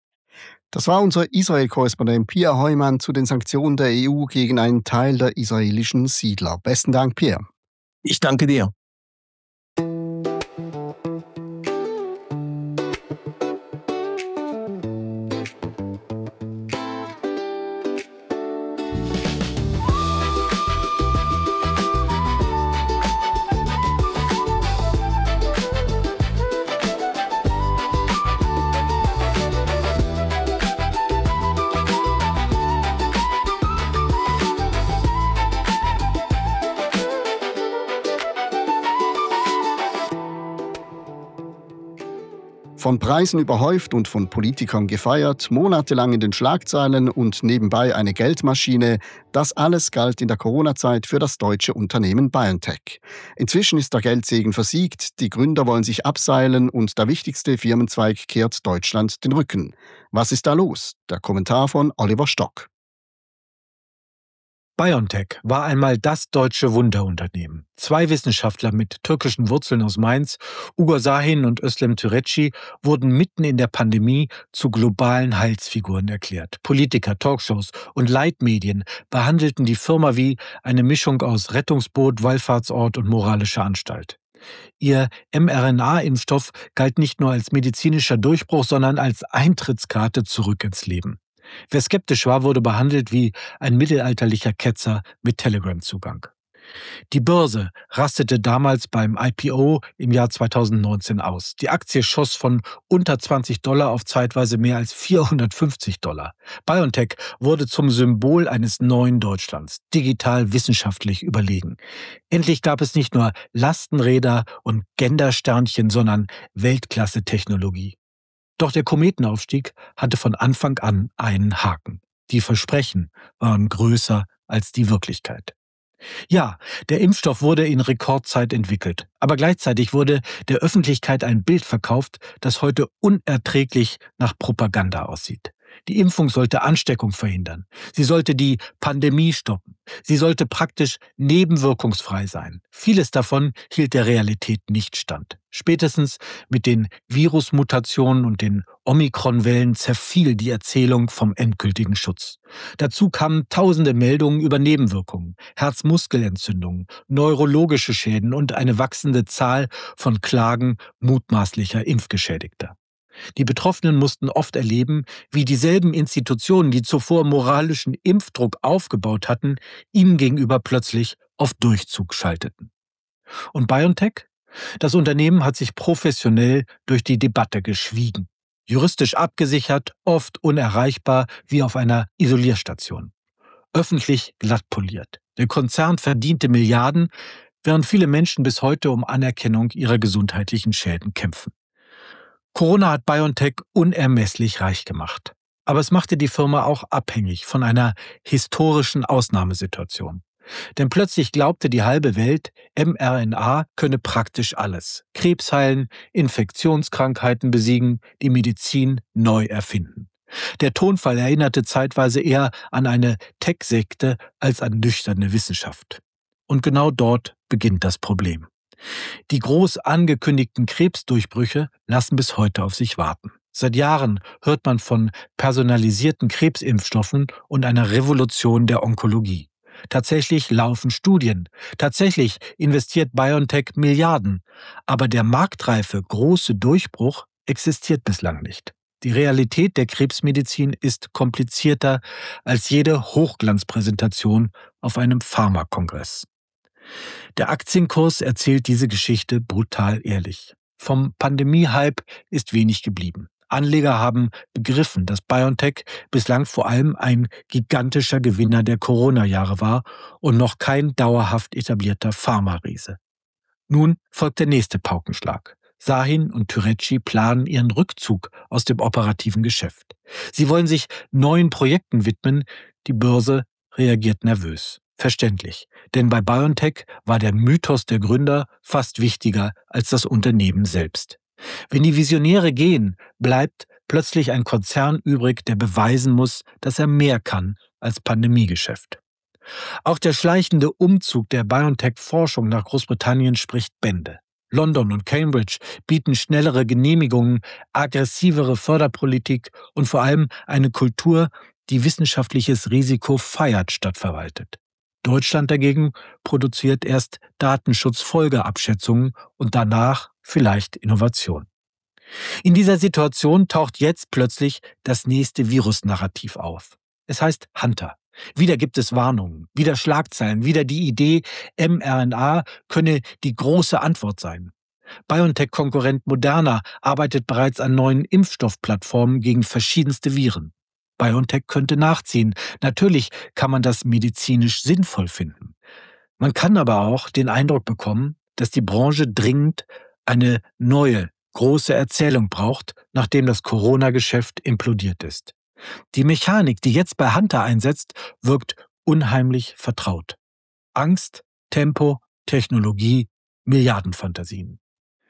Das war unser Israel-Korrespondent Pierre Heumann zu den Sanktionen der E U gegen einen Teil der israelischen Siedler. Besten Dank, Pierre. Ich danke dir. Von Preisen überhäuft und von Politikern gefeiert, monatelang in den Schlagzeilen und nebenbei eine Geldmaschine, das alles galt in der Corona-Zeit für das deutsche Unternehmen BioNTech. Inzwischen ist der Geldsegen versiegt, die Gründer wollen sich abseilen und der wichtigste Firmenzweig kehrt Deutschland den Rücken. Was ist da los? Der Kommentar von Oliver Stock. BioNTech war einmal das deutsche Wunderunternehmen. Zwei Wissenschaftler mit türkischen Wurzeln aus Mainz, Ugur Sahin und Özlem Türeci, wurden mitten in der Pandemie zu globalen Heilsfiguren erklärt. Politiker, Talkshows und Leitmedien behandelten die Firma wie eine Mischung aus Rettungsboot, Wallfahrtsort und moralischer Anstalt. Ihr mRNA-Impfstoff galt nicht nur als medizinischer Durchbruch, sondern als Eintrittskarte zurück ins Leben. Wer skeptisch war, wurde behandelt wie ein mittelalterlicher Ketzer mit Telegram-Zugang. Die Börse rastete damals beim I P O im Jahr zweitausendneunzehn aus. Die Aktie schoss von unter zwanzig Dollar auf zeitweise mehr als vierhundertfünfzig Dollar. BioNTech wurde zum Symbol eines neuen Deutschlands, digital wissenschaftlich überlegen. Endlich gab es nicht nur Lastenräder und Gendersternchen, sondern Weltklasse-Technologie. Doch der Kometenaufstieg hatte von Anfang an einen Haken. Die Versprechen waren größer als die Wirklichkeit. Ja, der Impfstoff wurde in Rekordzeit entwickelt, aber gleichzeitig wurde der Öffentlichkeit ein Bild verkauft, das heute unerträglich nach Propaganda aussieht. Die Impfung sollte Ansteckung verhindern. Sie sollte die Pandemie stoppen. Sie sollte praktisch nebenwirkungsfrei sein. Vieles davon hielt der Realität nicht stand. Spätestens mit den Virusmutationen und den Omikron-Wellen zerfiel die Erzählung vom endgültigen Schutz. Dazu kamen tausende Meldungen über Nebenwirkungen, Herzmuskelentzündungen, neurologische Schäden und eine wachsende Zahl von Klagen mutmaßlicher Impfgeschädigter. Die Betroffenen mussten oft erleben, wie dieselben Institutionen, die zuvor moralischen Impfdruck aufgebaut hatten, ihnen gegenüber plötzlich auf Durchzug schalteten. Und BioNTech? Das Unternehmen hat sich professionell durch die Debatte geschwiegen. Juristisch abgesichert, oft unerreichbar wie auf einer Isolierstation. Öffentlich glatt poliert. Der Konzern verdiente Milliarden, während viele Menschen bis heute um Anerkennung ihrer gesundheitlichen Schäden kämpfen. Corona hat BioNTech unermesslich reich gemacht. Aber es machte die Firma auch abhängig von einer historischen Ausnahmesituation. Denn plötzlich glaubte die halbe Welt, mRNA könne praktisch alles. Krebs heilen, Infektionskrankheiten besiegen, die Medizin neu erfinden. Der Tonfall erinnerte zeitweise eher an eine Tech-Sekte als an nüchterne Wissenschaft. Und genau dort beginnt das Problem. Die groß angekündigten Krebsdurchbrüche lassen bis heute auf sich warten. Seit Jahren hört man von personalisierten Krebsimpfstoffen und einer Revolution der Onkologie. Tatsächlich laufen Studien. Tatsächlich investiert BioNTech Milliarden. Aber der marktreife große Durchbruch existiert bislang nicht. Die Realität der Krebsmedizin ist komplizierter als jede Hochglanzpräsentation auf einem Pharmakongress. Der Aktienkurs erzählt diese Geschichte brutal ehrlich. Vom Pandemie-Hype ist wenig geblieben. Anleger haben begriffen, dass BioNTech bislang vor allem ein gigantischer Gewinner der Corona-Jahre war und noch kein dauerhaft etablierter Pharma-Riese. Nun folgt der nächste Paukenschlag. Sahin und Türeci planen ihren Rückzug aus dem operativen Geschäft. Sie wollen sich neuen Projekten widmen. Die Börse reagiert nervös. Verständlich, denn bei BioNTech war der Mythos der Gründer fast wichtiger als das Unternehmen selbst. Wenn die Visionäre gehen, bleibt plötzlich ein Konzern übrig, der beweisen muss, dass er mehr kann als Pandemiegeschäft. Auch der schleichende Umzug der BioNTech-Forschung nach Großbritannien spricht Bände. London und Cambridge bieten schnellere Genehmigungen, aggressivere Förderpolitik und vor allem eine Kultur, die wissenschaftliches Risiko feiert statt verwaltet. Deutschland dagegen produziert erst Datenschutzfolgeabschätzungen und danach vielleicht Innovation. In dieser Situation taucht jetzt plötzlich das nächste Virusnarrativ auf. Es heißt Hunter. Wieder gibt es Warnungen, wieder Schlagzeilen, wieder die Idee, mRNA könne die große Antwort sein. BioNTech-Konkurrent Moderna arbeitet bereits an neuen Impfstoffplattformen gegen verschiedenste Viren. BioNTech könnte nachziehen. Natürlich kann man das medizinisch sinnvoll finden. Man kann aber auch den Eindruck bekommen, dass die Branche dringend eine neue, große Erzählung braucht, nachdem das Corona-Geschäft implodiert ist. Die Mechanik, die jetzt bei Hunter einsetzt, wirkt unheimlich vertraut. Angst, Tempo, Technologie, Milliardenfantasien.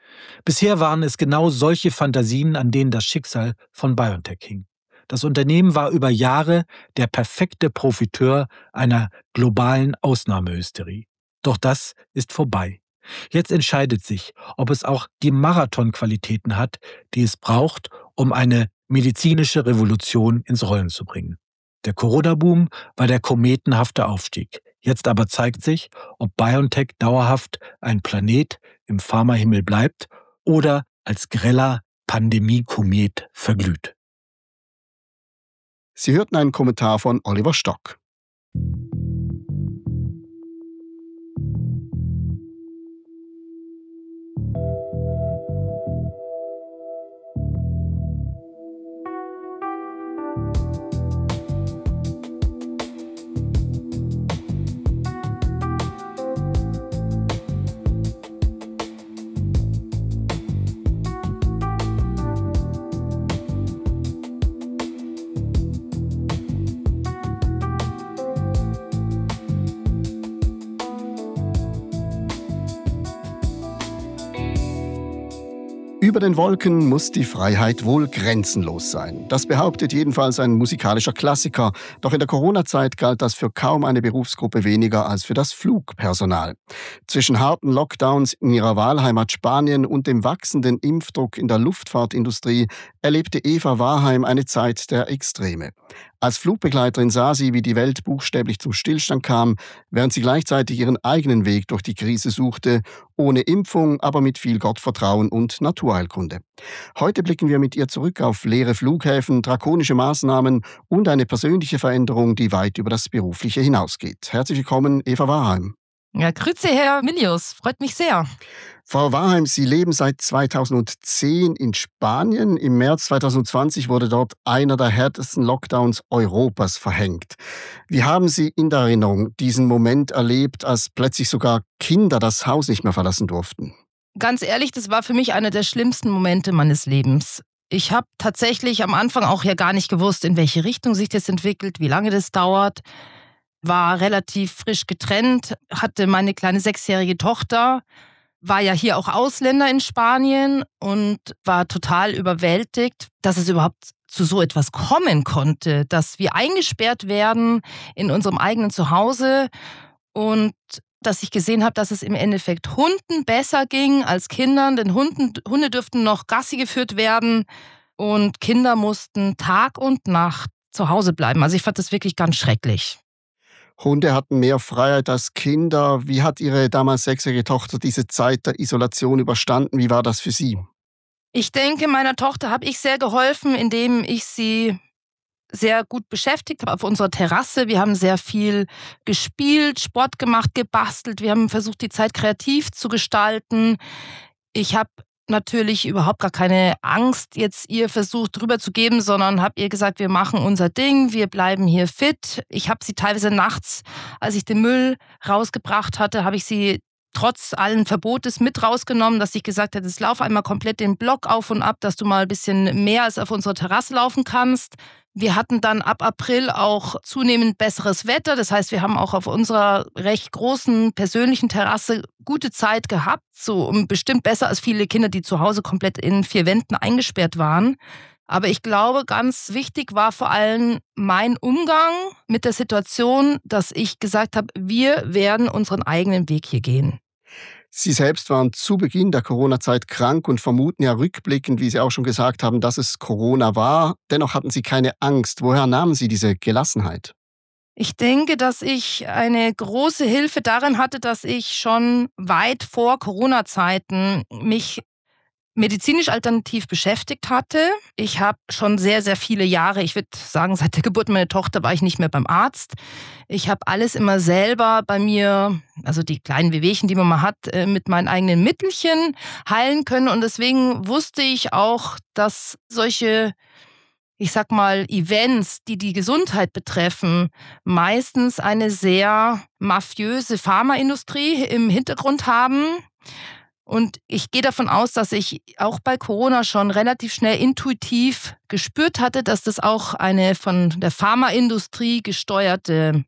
Bisher waren es genau solche Fantasien, an denen das Schicksal von BioNTech hing. Das Unternehmen war über Jahre der perfekte Profiteur einer globalen Ausnahmehysterie. Doch das ist vorbei. Jetzt entscheidet sich, ob es auch die Marathonqualitäten hat, die es braucht, um eine medizinische Revolution ins Rollen zu bringen. Der Corona-Boom war der kometenhafte Aufstieg. Jetzt aber zeigt sich, ob BioNTech dauerhaft ein Planet im Pharmahimmel bleibt oder als greller Pandemie-Komet verglüht. Sie hörten einen Kommentar von Oliver Stock. Über den Wolken muss die Freiheit wohl grenzenlos sein. Das behauptet jedenfalls ein musikalischer Klassiker. Doch in der Corona-Zeit galt das für kaum eine Berufsgruppe weniger als für das Flugpersonal. Zwischen harten Lockdowns in ihrer Wahlheimat Spanien und dem wachsenden Impfdruck in der Luftfahrtindustrie erlebte Eva Warheim eine Zeit der Extreme. Als Flugbegleiterin sah sie, wie die Welt buchstäblich zum Stillstand kam, während sie gleichzeitig ihren eigenen Weg durch die Krise suchte, ohne Impfung, aber mit viel Gottvertrauen und Naturheilkunde. Heute blicken wir mit ihr zurück auf leere Flughäfen, drakonische Maßnahmen und eine persönliche Veränderung, die weit über das Berufliche hinausgeht. Herzlich willkommen, Eva Wahrheim. Ja, grüße, Herr Milius. Freut mich sehr. Frau Wahrheim, Sie leben seit zweitausendzehn in Spanien. Im März zweitausendzwanzig wurde dort einer der härtesten Lockdowns Europas verhängt. Wie haben Sie in der Erinnerung diesen Moment erlebt, als plötzlich sogar Kinder das Haus nicht mehr verlassen durften? Ganz ehrlich, das war für mich einer der schlimmsten Momente meines Lebens. Ich habe tatsächlich am Anfang auch ja gar nicht gewusst, in welche Richtung sich das entwickelt, wie lange das dauert. War relativ frisch getrennt, hatte meine kleine sechsjährige Tochter, war ja hier auch Ausländer in Spanien und war total überwältigt, dass es überhaupt zu so etwas kommen konnte, dass wir eingesperrt werden in unserem eigenen Zuhause und dass ich gesehen habe, dass es im Endeffekt Hunden besser ging als Kindern, denn Hunden, Hunde dürften noch Gassi geführt werden und Kinder mussten Tag und Nacht zu Hause bleiben. Also ich fand das wirklich ganz schrecklich. Hunde hatten mehr Freiheit als Kinder. Wie hat Ihre damals sechsjährige Tochter diese Zeit der Isolation überstanden? Wie war das für Sie? Ich denke, meiner Tochter habe ich sehr geholfen, indem ich sie sehr gut beschäftigt habe auf unserer Terrasse. Wir haben sehr viel gespielt, Sport gemacht, gebastelt. Wir haben versucht, die Zeit kreativ zu gestalten. Ich habe natürlich überhaupt gar keine Angst jetzt ihr versucht rüberzugeben, sondern habe ihr gesagt, wir machen unser Ding, wir bleiben hier fit. Ich habe sie teilweise nachts, als ich den Müll rausgebracht hatte, habe ich sie trotz allen Verbotes mit rausgenommen, dass ich gesagt habe, jetzt lauf einmal komplett den Block auf und ab, dass du mal ein bisschen mehr als auf unserer Terrasse laufen kannst. Wir hatten dann ab April auch zunehmend besseres Wetter. Das heißt, wir haben auch auf unserer recht großen persönlichen Terrasse gute Zeit gehabt. So bestimmt besser als viele Kinder, die zu Hause komplett in vier Wänden eingesperrt waren. Aber ich glaube, ganz wichtig war vor allem mein Umgang mit der Situation, dass ich gesagt habe, wir werden unseren eigenen Weg hier gehen. Sie selbst waren zu Beginn der Corona-Zeit krank und vermuten ja rückblickend, wie Sie auch schon gesagt haben, dass es Corona war. Dennoch hatten Sie keine Angst. Woher nahmen Sie diese Gelassenheit? Ich denke, dass ich eine große Hilfe darin hatte, dass ich schon weit vor Corona-Zeiten mich medizinisch alternativ beschäftigt hatte. Ich habe schon sehr, sehr viele Jahre, ich würde sagen, seit der Geburt meiner Tochter war ich nicht mehr beim Arzt. Ich habe alles immer selber bei mir, also die kleinen Wehwehchen, die man mal hat, mit meinen eigenen Mittelchen heilen können. Und deswegen wusste ich auch, dass solche, ich sag mal, Events, die die Gesundheit betreffen, meistens eine sehr mafiöse Pharmaindustrie im Hintergrund haben. Und ich gehe davon aus, dass ich auch bei Corona schon relativ schnell intuitiv gespürt hatte, dass das auch eine von der Pharmaindustrie gesteuerte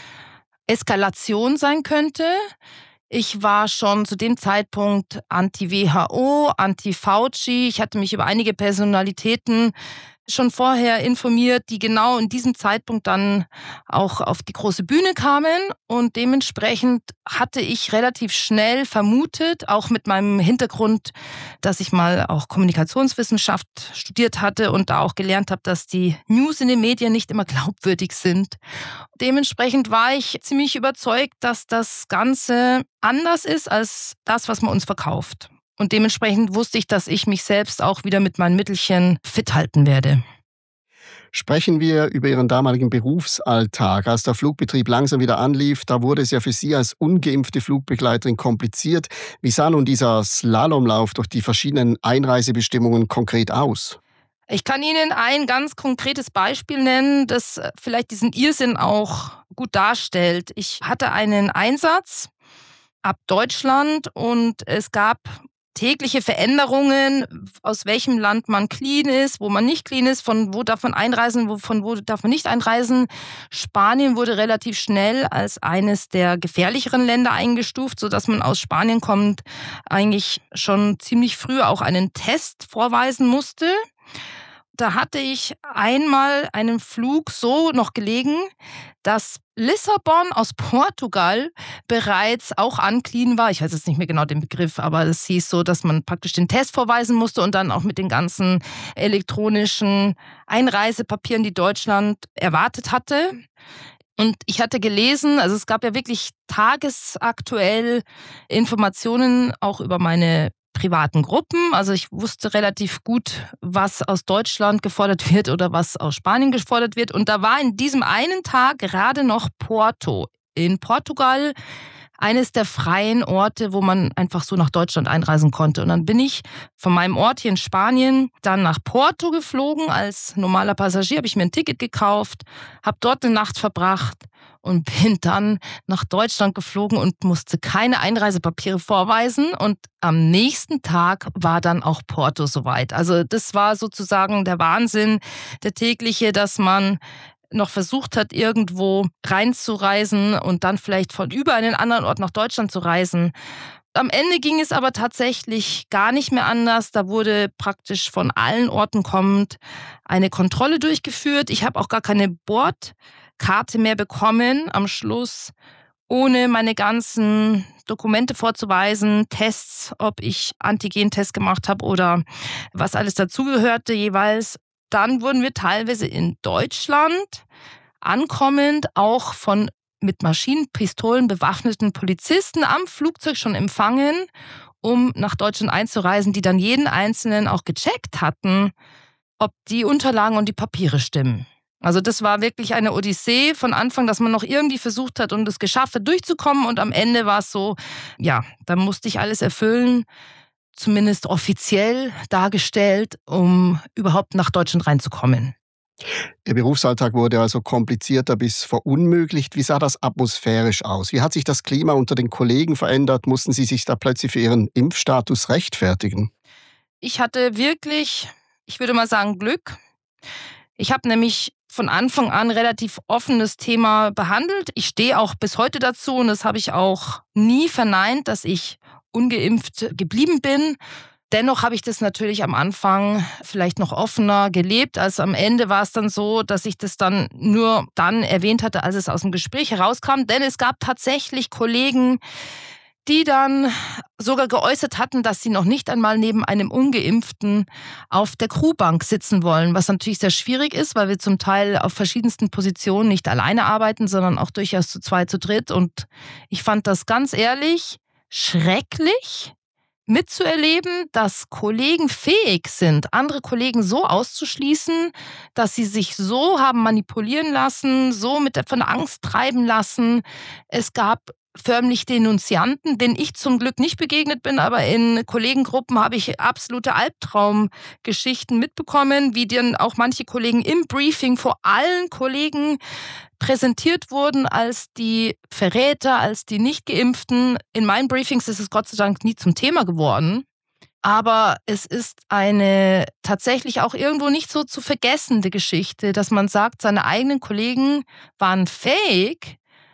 Eskalation sein könnte. Ich war schon zu dem Zeitpunkt anti-W H O, anti-Fauci. Ich hatte mich über einige Personalitäten schon vorher informiert, die genau in diesem Zeitpunkt dann auch auf die große Bühne kamen. Und dementsprechend hatte ich relativ schnell vermutet, auch mit meinem Hintergrund, dass ich mal auch Kommunikationswissenschaft studiert hatte und da auch gelernt habe, dass die News in den Medien nicht immer glaubwürdig sind. Dementsprechend war ich ziemlich überzeugt, dass das Ganze anders ist als das, was man uns verkauft. Und dementsprechend wusste ich, dass ich mich selbst auch wieder mit meinen Mittelchen fit halten werde. Sprechen wir über Ihren damaligen Berufsalltag. Als der Flugbetrieb langsam wieder anlief, da wurde es ja für Sie als ungeimpfte Flugbegleiterin kompliziert. Wie sah nun dieser Slalomlauf durch die verschiedenen Einreisebestimmungen konkret aus? Ich kann Ihnen ein ganz konkretes Beispiel nennen, das vielleicht diesen Irrsinn auch gut darstellt. Ich hatte einen Einsatz ab Deutschland und es gab tägliche Veränderungen, aus welchem Land man clean ist, wo man nicht clean ist, von wo darf man einreisen, von wo darf man nicht einreisen. Spanien wurde relativ schnell als eines der gefährlicheren Länder eingestuft, sodass man aus Spanien kommend eigentlich schon ziemlich früh auch einen Test vorweisen musste. da hatte ich einmal einen Flug so noch gelegen, dass Lissabon aus Portugal bereits auch unclean war. Ich weiß jetzt nicht mehr genau den Begriff, aber es hieß so, dass man praktisch den Test vorweisen musste und dann auch mit den ganzen elektronischen Einreisepapieren, die Deutschland erwartet hatte. Und ich hatte gelesen, also es gab ja wirklich tagesaktuell Informationen auch über meine privaten Gruppen. Also ich wusste relativ gut, was aus Deutschland gefordert wird oder was aus Spanien gefordert wird. Und da war in diesem einen Tag gerade noch Porto in Portugal, eines der freien Orte, wo man einfach so nach Deutschland einreisen konnte. Und dann bin ich von meinem Ort hier in Spanien dann nach Porto geflogen. Als normaler Passagier habe ich mir ein Ticket gekauft, habe dort eine Nacht verbracht und bin dann nach Deutschland geflogen und musste keine Einreisepapiere vorweisen. Und am nächsten Tag war dann auch Porto soweit. Also das war sozusagen der Wahnsinn, der tägliche, dass man noch versucht hat, irgendwo reinzureisen und dann vielleicht von über einen anderen Ort nach Deutschland zu reisen. Am Ende ging es aber tatsächlich gar nicht mehr anders. Da wurde praktisch von allen Orten kommend eine Kontrolle durchgeführt. Ich habe auch gar keine Bordkarte mehr bekommen am Schluss, ohne meine ganzen Dokumente vorzuweisen, Tests, ob ich Antigen-Test gemacht habe oder was alles dazugehörte jeweils. Dann wurden wir teilweise in Deutschland ankommend auch von mit Maschinenpistolen bewaffneten Polizisten am Flugzeug schon empfangen, um nach Deutschland einzureisen, die dann jeden Einzelnen auch gecheckt hatten, ob die Unterlagen und die Papiere stimmen. Also das war wirklich eine Odyssee von Anfang, dass man noch irgendwie versucht hat und es geschafft hat, durchzukommen. Und am Ende war es so, ja, da musste ich alles erfüllen, zumindest offiziell dargestellt, um überhaupt nach Deutschland reinzukommen. Ihr Berufsalltag wurde also komplizierter bis verunmöglicht. Wie sah das atmosphärisch aus? Wie hat sich das Klima unter den Kollegen verändert? Mussten Sie sich da plötzlich für Ihren Impfstatus rechtfertigen? Ich hatte wirklich, ich würde mal sagen, Glück. Ich habe nämlich von Anfang an relativ offenes Thema behandelt. Ich stehe auch bis heute dazu und das habe ich auch nie verneint, dass ich ungeimpft geblieben bin. Dennoch habe ich das natürlich am Anfang vielleicht noch offener gelebt. Also am Ende war es dann so, dass ich das dann nur dann erwähnt hatte, als es aus dem Gespräch herauskam. Denn es gab tatsächlich Kollegen, die dann sogar geäußert hatten, dass sie noch nicht einmal neben einem Ungeimpften auf der Crewbank sitzen wollen. Was natürlich sehr schwierig ist, weil wir zum Teil auf verschiedensten Positionen nicht alleine arbeiten, sondern auch durchaus zu zweit, zu dritt. Und ich fand das ganz ehrlich schrecklich, mitzuerleben, dass Kollegen fähig sind, andere Kollegen so auszuschließen, dass sie sich so haben manipulieren lassen, so mit der, von der Angst treiben lassen. Es gab förmlich Denunzianten, denen ich zum Glück nicht begegnet bin, aber in Kollegengruppen habe ich absolute Albtraumgeschichten mitbekommen, wie dann auch manche Kollegen im Briefing vor allen Kollegen präsentiert wurden als die Verräter, als die Nicht-Geimpften. In meinen Briefings ist es Gott sei Dank nie zum Thema geworden. Aber es ist eine tatsächlich auch irgendwo nicht so zu vergessende Geschichte, dass man sagt, seine eigenen Kollegen waren fähig,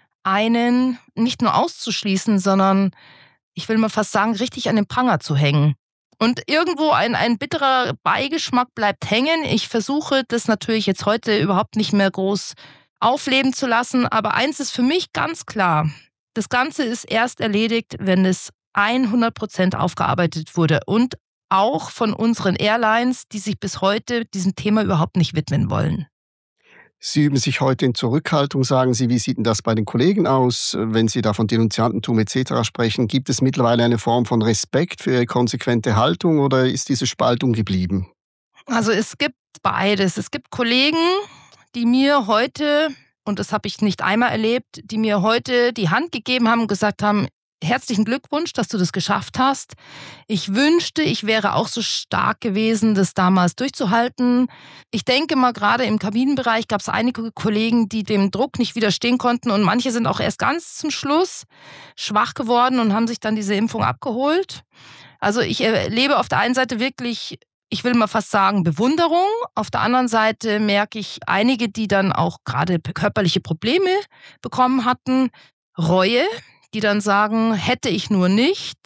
einen nicht nur auszuschließen, sondern, ich will mal fast sagen, richtig an den Pranger zu hängen. Und irgendwo ein, ein bitterer Beigeschmack bleibt hängen. Ich versuche das natürlich jetzt heute überhaupt nicht mehr groß aufleben zu lassen, aber eins ist für mich ganz klar: Das Ganze ist erst erledigt, wenn es hundert Prozent aufgearbeitet wurde und auch von unseren Airlines, die sich bis heute diesem Thema überhaupt nicht widmen wollen. Sie üben sich heute in Zurückhaltung, sagen Sie. Wie sieht denn das bei den Kollegen aus, wenn Sie da von Denunziantentum et cetera sprechen? Gibt es mittlerweile eine Form von Respekt für Ihre konsequente Haltung oder ist diese Spaltung geblieben? Also es gibt beides. Es gibt Kollegen, die mir heute, und das habe ich nicht einmal erlebt, die mir heute die Hand gegeben haben und gesagt haben: Herzlichen Glückwunsch, dass du das geschafft hast. Ich wünschte, ich wäre auch so stark gewesen, das damals durchzuhalten. Ich denke mal, gerade im Kabinenbereich gab es einige Kollegen, die dem Druck nicht widerstehen konnten und manche sind auch erst ganz zum Schluss schwach geworden und haben sich dann diese Impfung abgeholt. Also ich erlebe auf der einen Seite wirklich, ich will mal fast sagen, Bewunderung. Auf der anderen Seite merke ich einige, die dann auch gerade körperliche Probleme bekommen hatten, Reue, die dann sagen, hätte ich nur nicht.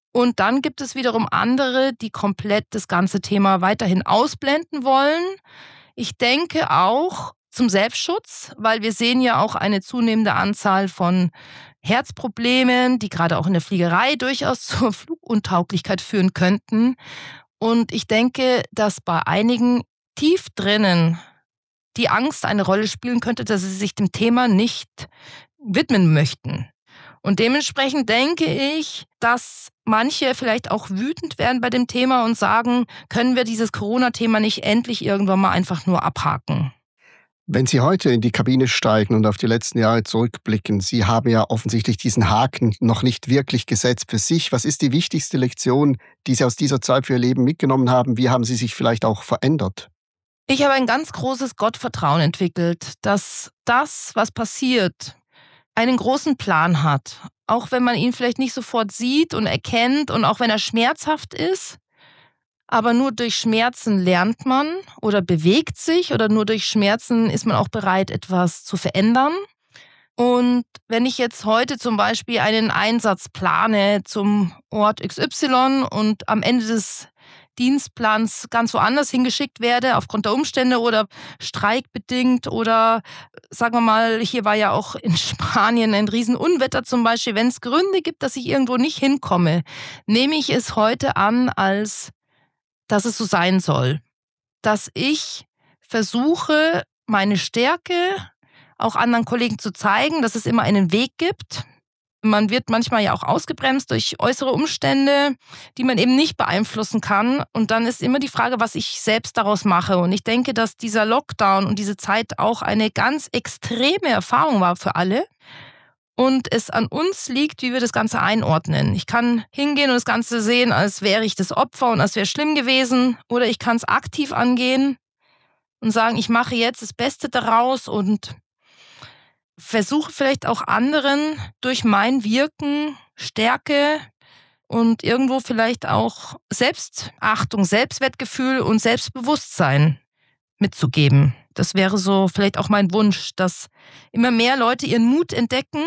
Und dann gibt es wiederum andere, die komplett das ganze Thema weiterhin ausblenden wollen. Ich denke auch zum Selbstschutz, weil wir sehen ja auch eine zunehmende Anzahl von Herzproblemen, die gerade auch in der Fliegerei durchaus zur Fluguntauglichkeit führen könnten. Und ich denke, dass bei einigen tief drinnen die Angst eine Rolle spielen könnte, dass sie sich dem Thema nicht widmen möchten. Und dementsprechend denke ich, dass manche vielleicht auch wütend werden bei dem Thema und sagen, können wir dieses Corona-Thema nicht endlich irgendwann mal einfach nur abhaken? Wenn Sie heute in die Kabine steigen und auf die letzten Jahre zurückblicken, Sie haben ja offensichtlich diesen Haken noch nicht wirklich gesetzt für sich. Was ist die wichtigste Lektion, die Sie aus dieser Zeit für Ihr Leben mitgenommen haben? Wie haben Sie sich vielleicht auch verändert? Ich habe ein ganz großes Gottvertrauen entwickelt, dass das, was passiert, einen großen Plan hat. Auch wenn man ihn vielleicht nicht sofort sieht und erkennt und auch wenn er schmerzhaft ist. Aber nur durch Schmerzen lernt man oder bewegt sich oder nur durch Schmerzen ist man auch bereit, etwas zu verändern. Und wenn ich jetzt heute zum Beispiel einen Einsatz plane zum Ort X Y und am Ende des Dienstplans ganz woanders hingeschickt werde, aufgrund der Umstände oder streikbedingt oder sagen wir mal, hier war ja auch in Spanien ein Riesenunwetter zum Beispiel. Wenn es Gründe gibt, dass ich irgendwo nicht hinkomme, nehme ich es heute an, als dass es so sein soll. Dass ich versuche, meine Stärke auch anderen Kollegen zu zeigen, dass es immer einen Weg gibt. Man wird manchmal ja auch ausgebremst durch äußere Umstände, die man eben nicht beeinflussen kann. Und dann ist immer die Frage, was ich selbst daraus mache. Und ich denke, dass dieser Lockdown und diese Zeit auch eine ganz extreme Erfahrung war für alle. Und es an uns liegt, wie wir das Ganze einordnen. Ich kann hingehen und das Ganze sehen, als wäre ich das Opfer und als wäre es schlimm gewesen. Oder ich kann es aktiv angehen und sagen, ich mache jetzt das Beste daraus und versuche vielleicht auch anderen durch mein Wirken Stärke und irgendwo vielleicht auch Selbstachtung, Selbstwertgefühl und Selbstbewusstsein mitzugeben. Das wäre so vielleicht auch mein Wunsch, dass immer mehr Leute ihren Mut entdecken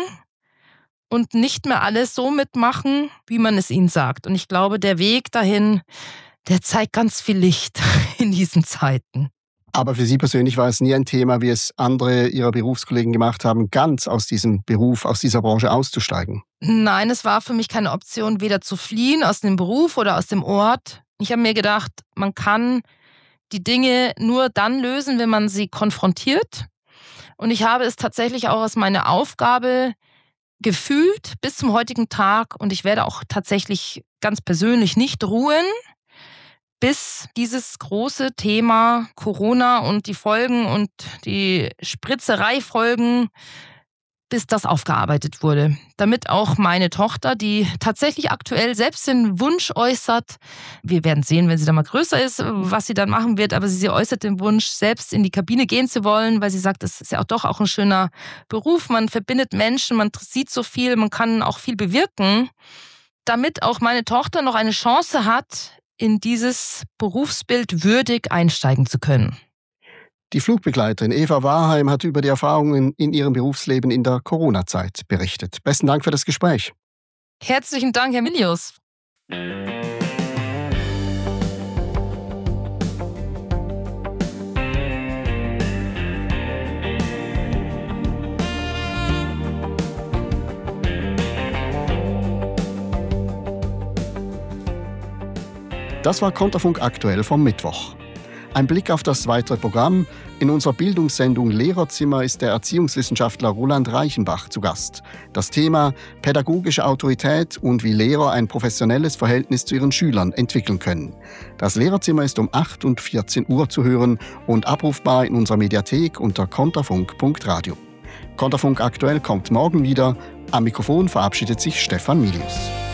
und nicht mehr alles so mitmachen, wie man es ihnen sagt. Und ich glaube, der Weg dahin, der zeigt ganz viel Licht in diesen Zeiten. Aber für Sie persönlich war es nie ein Thema, wie es andere Ihrer Berufskollegen gemacht haben, ganz aus diesem Beruf, aus dieser Branche auszusteigen? Nein, es war für mich keine Option, weder zu fliehen aus dem Beruf oder aus dem Ort. Ich habe mir gedacht, man kann die Dinge nur dann lösen, wenn man sie konfrontiert. Und ich habe es tatsächlich auch als meine Aufgabe gefühlt bis zum heutigen Tag. Und ich werde auch tatsächlich ganz persönlich nicht ruhen, bis dieses große Thema Corona und die Folgen und die Spritzerei-Folgen, bis das aufgearbeitet wurde. Damit auch meine Tochter, die tatsächlich aktuell selbst den Wunsch äußert, wir werden sehen, wenn sie dann mal größer ist, was sie dann machen wird, aber sie, sie äußert den Wunsch, selbst in die Kabine gehen zu wollen, weil sie sagt, das ist ja auch doch auch ein schöner Beruf, man verbindet Menschen, man sieht so viel, man kann auch viel bewirken. Damit auch meine Tochter noch eine Chance hat, in dieses Berufsbild würdig einsteigen zu können. Die Flugbegleiterin Eva Wahrheim hat über die Erfahrungen in ihrem Berufsleben in der Corona-Zeit berichtet. Besten Dank für das Gespräch. Herzlichen Dank, Herr Milius. Das war Konterfunk aktuell vom Mittwoch. Ein Blick auf das weitere Programm. In unserer Bildungssendung Lehrerzimmer ist der Erziehungswissenschaftler Roland Reichenbach zu Gast. Das Thema pädagogische Autorität und wie Lehrer ein professionelles Verhältnis zu ihren Schülern entwickeln können. Das Lehrerzimmer ist um acht und vierzehn Uhr zu hören und abrufbar in unserer Mediathek unter konterfunk punkt radio. Konterfunk aktuell kommt morgen wieder. Am Mikrofon verabschiedet sich Stefan Milius.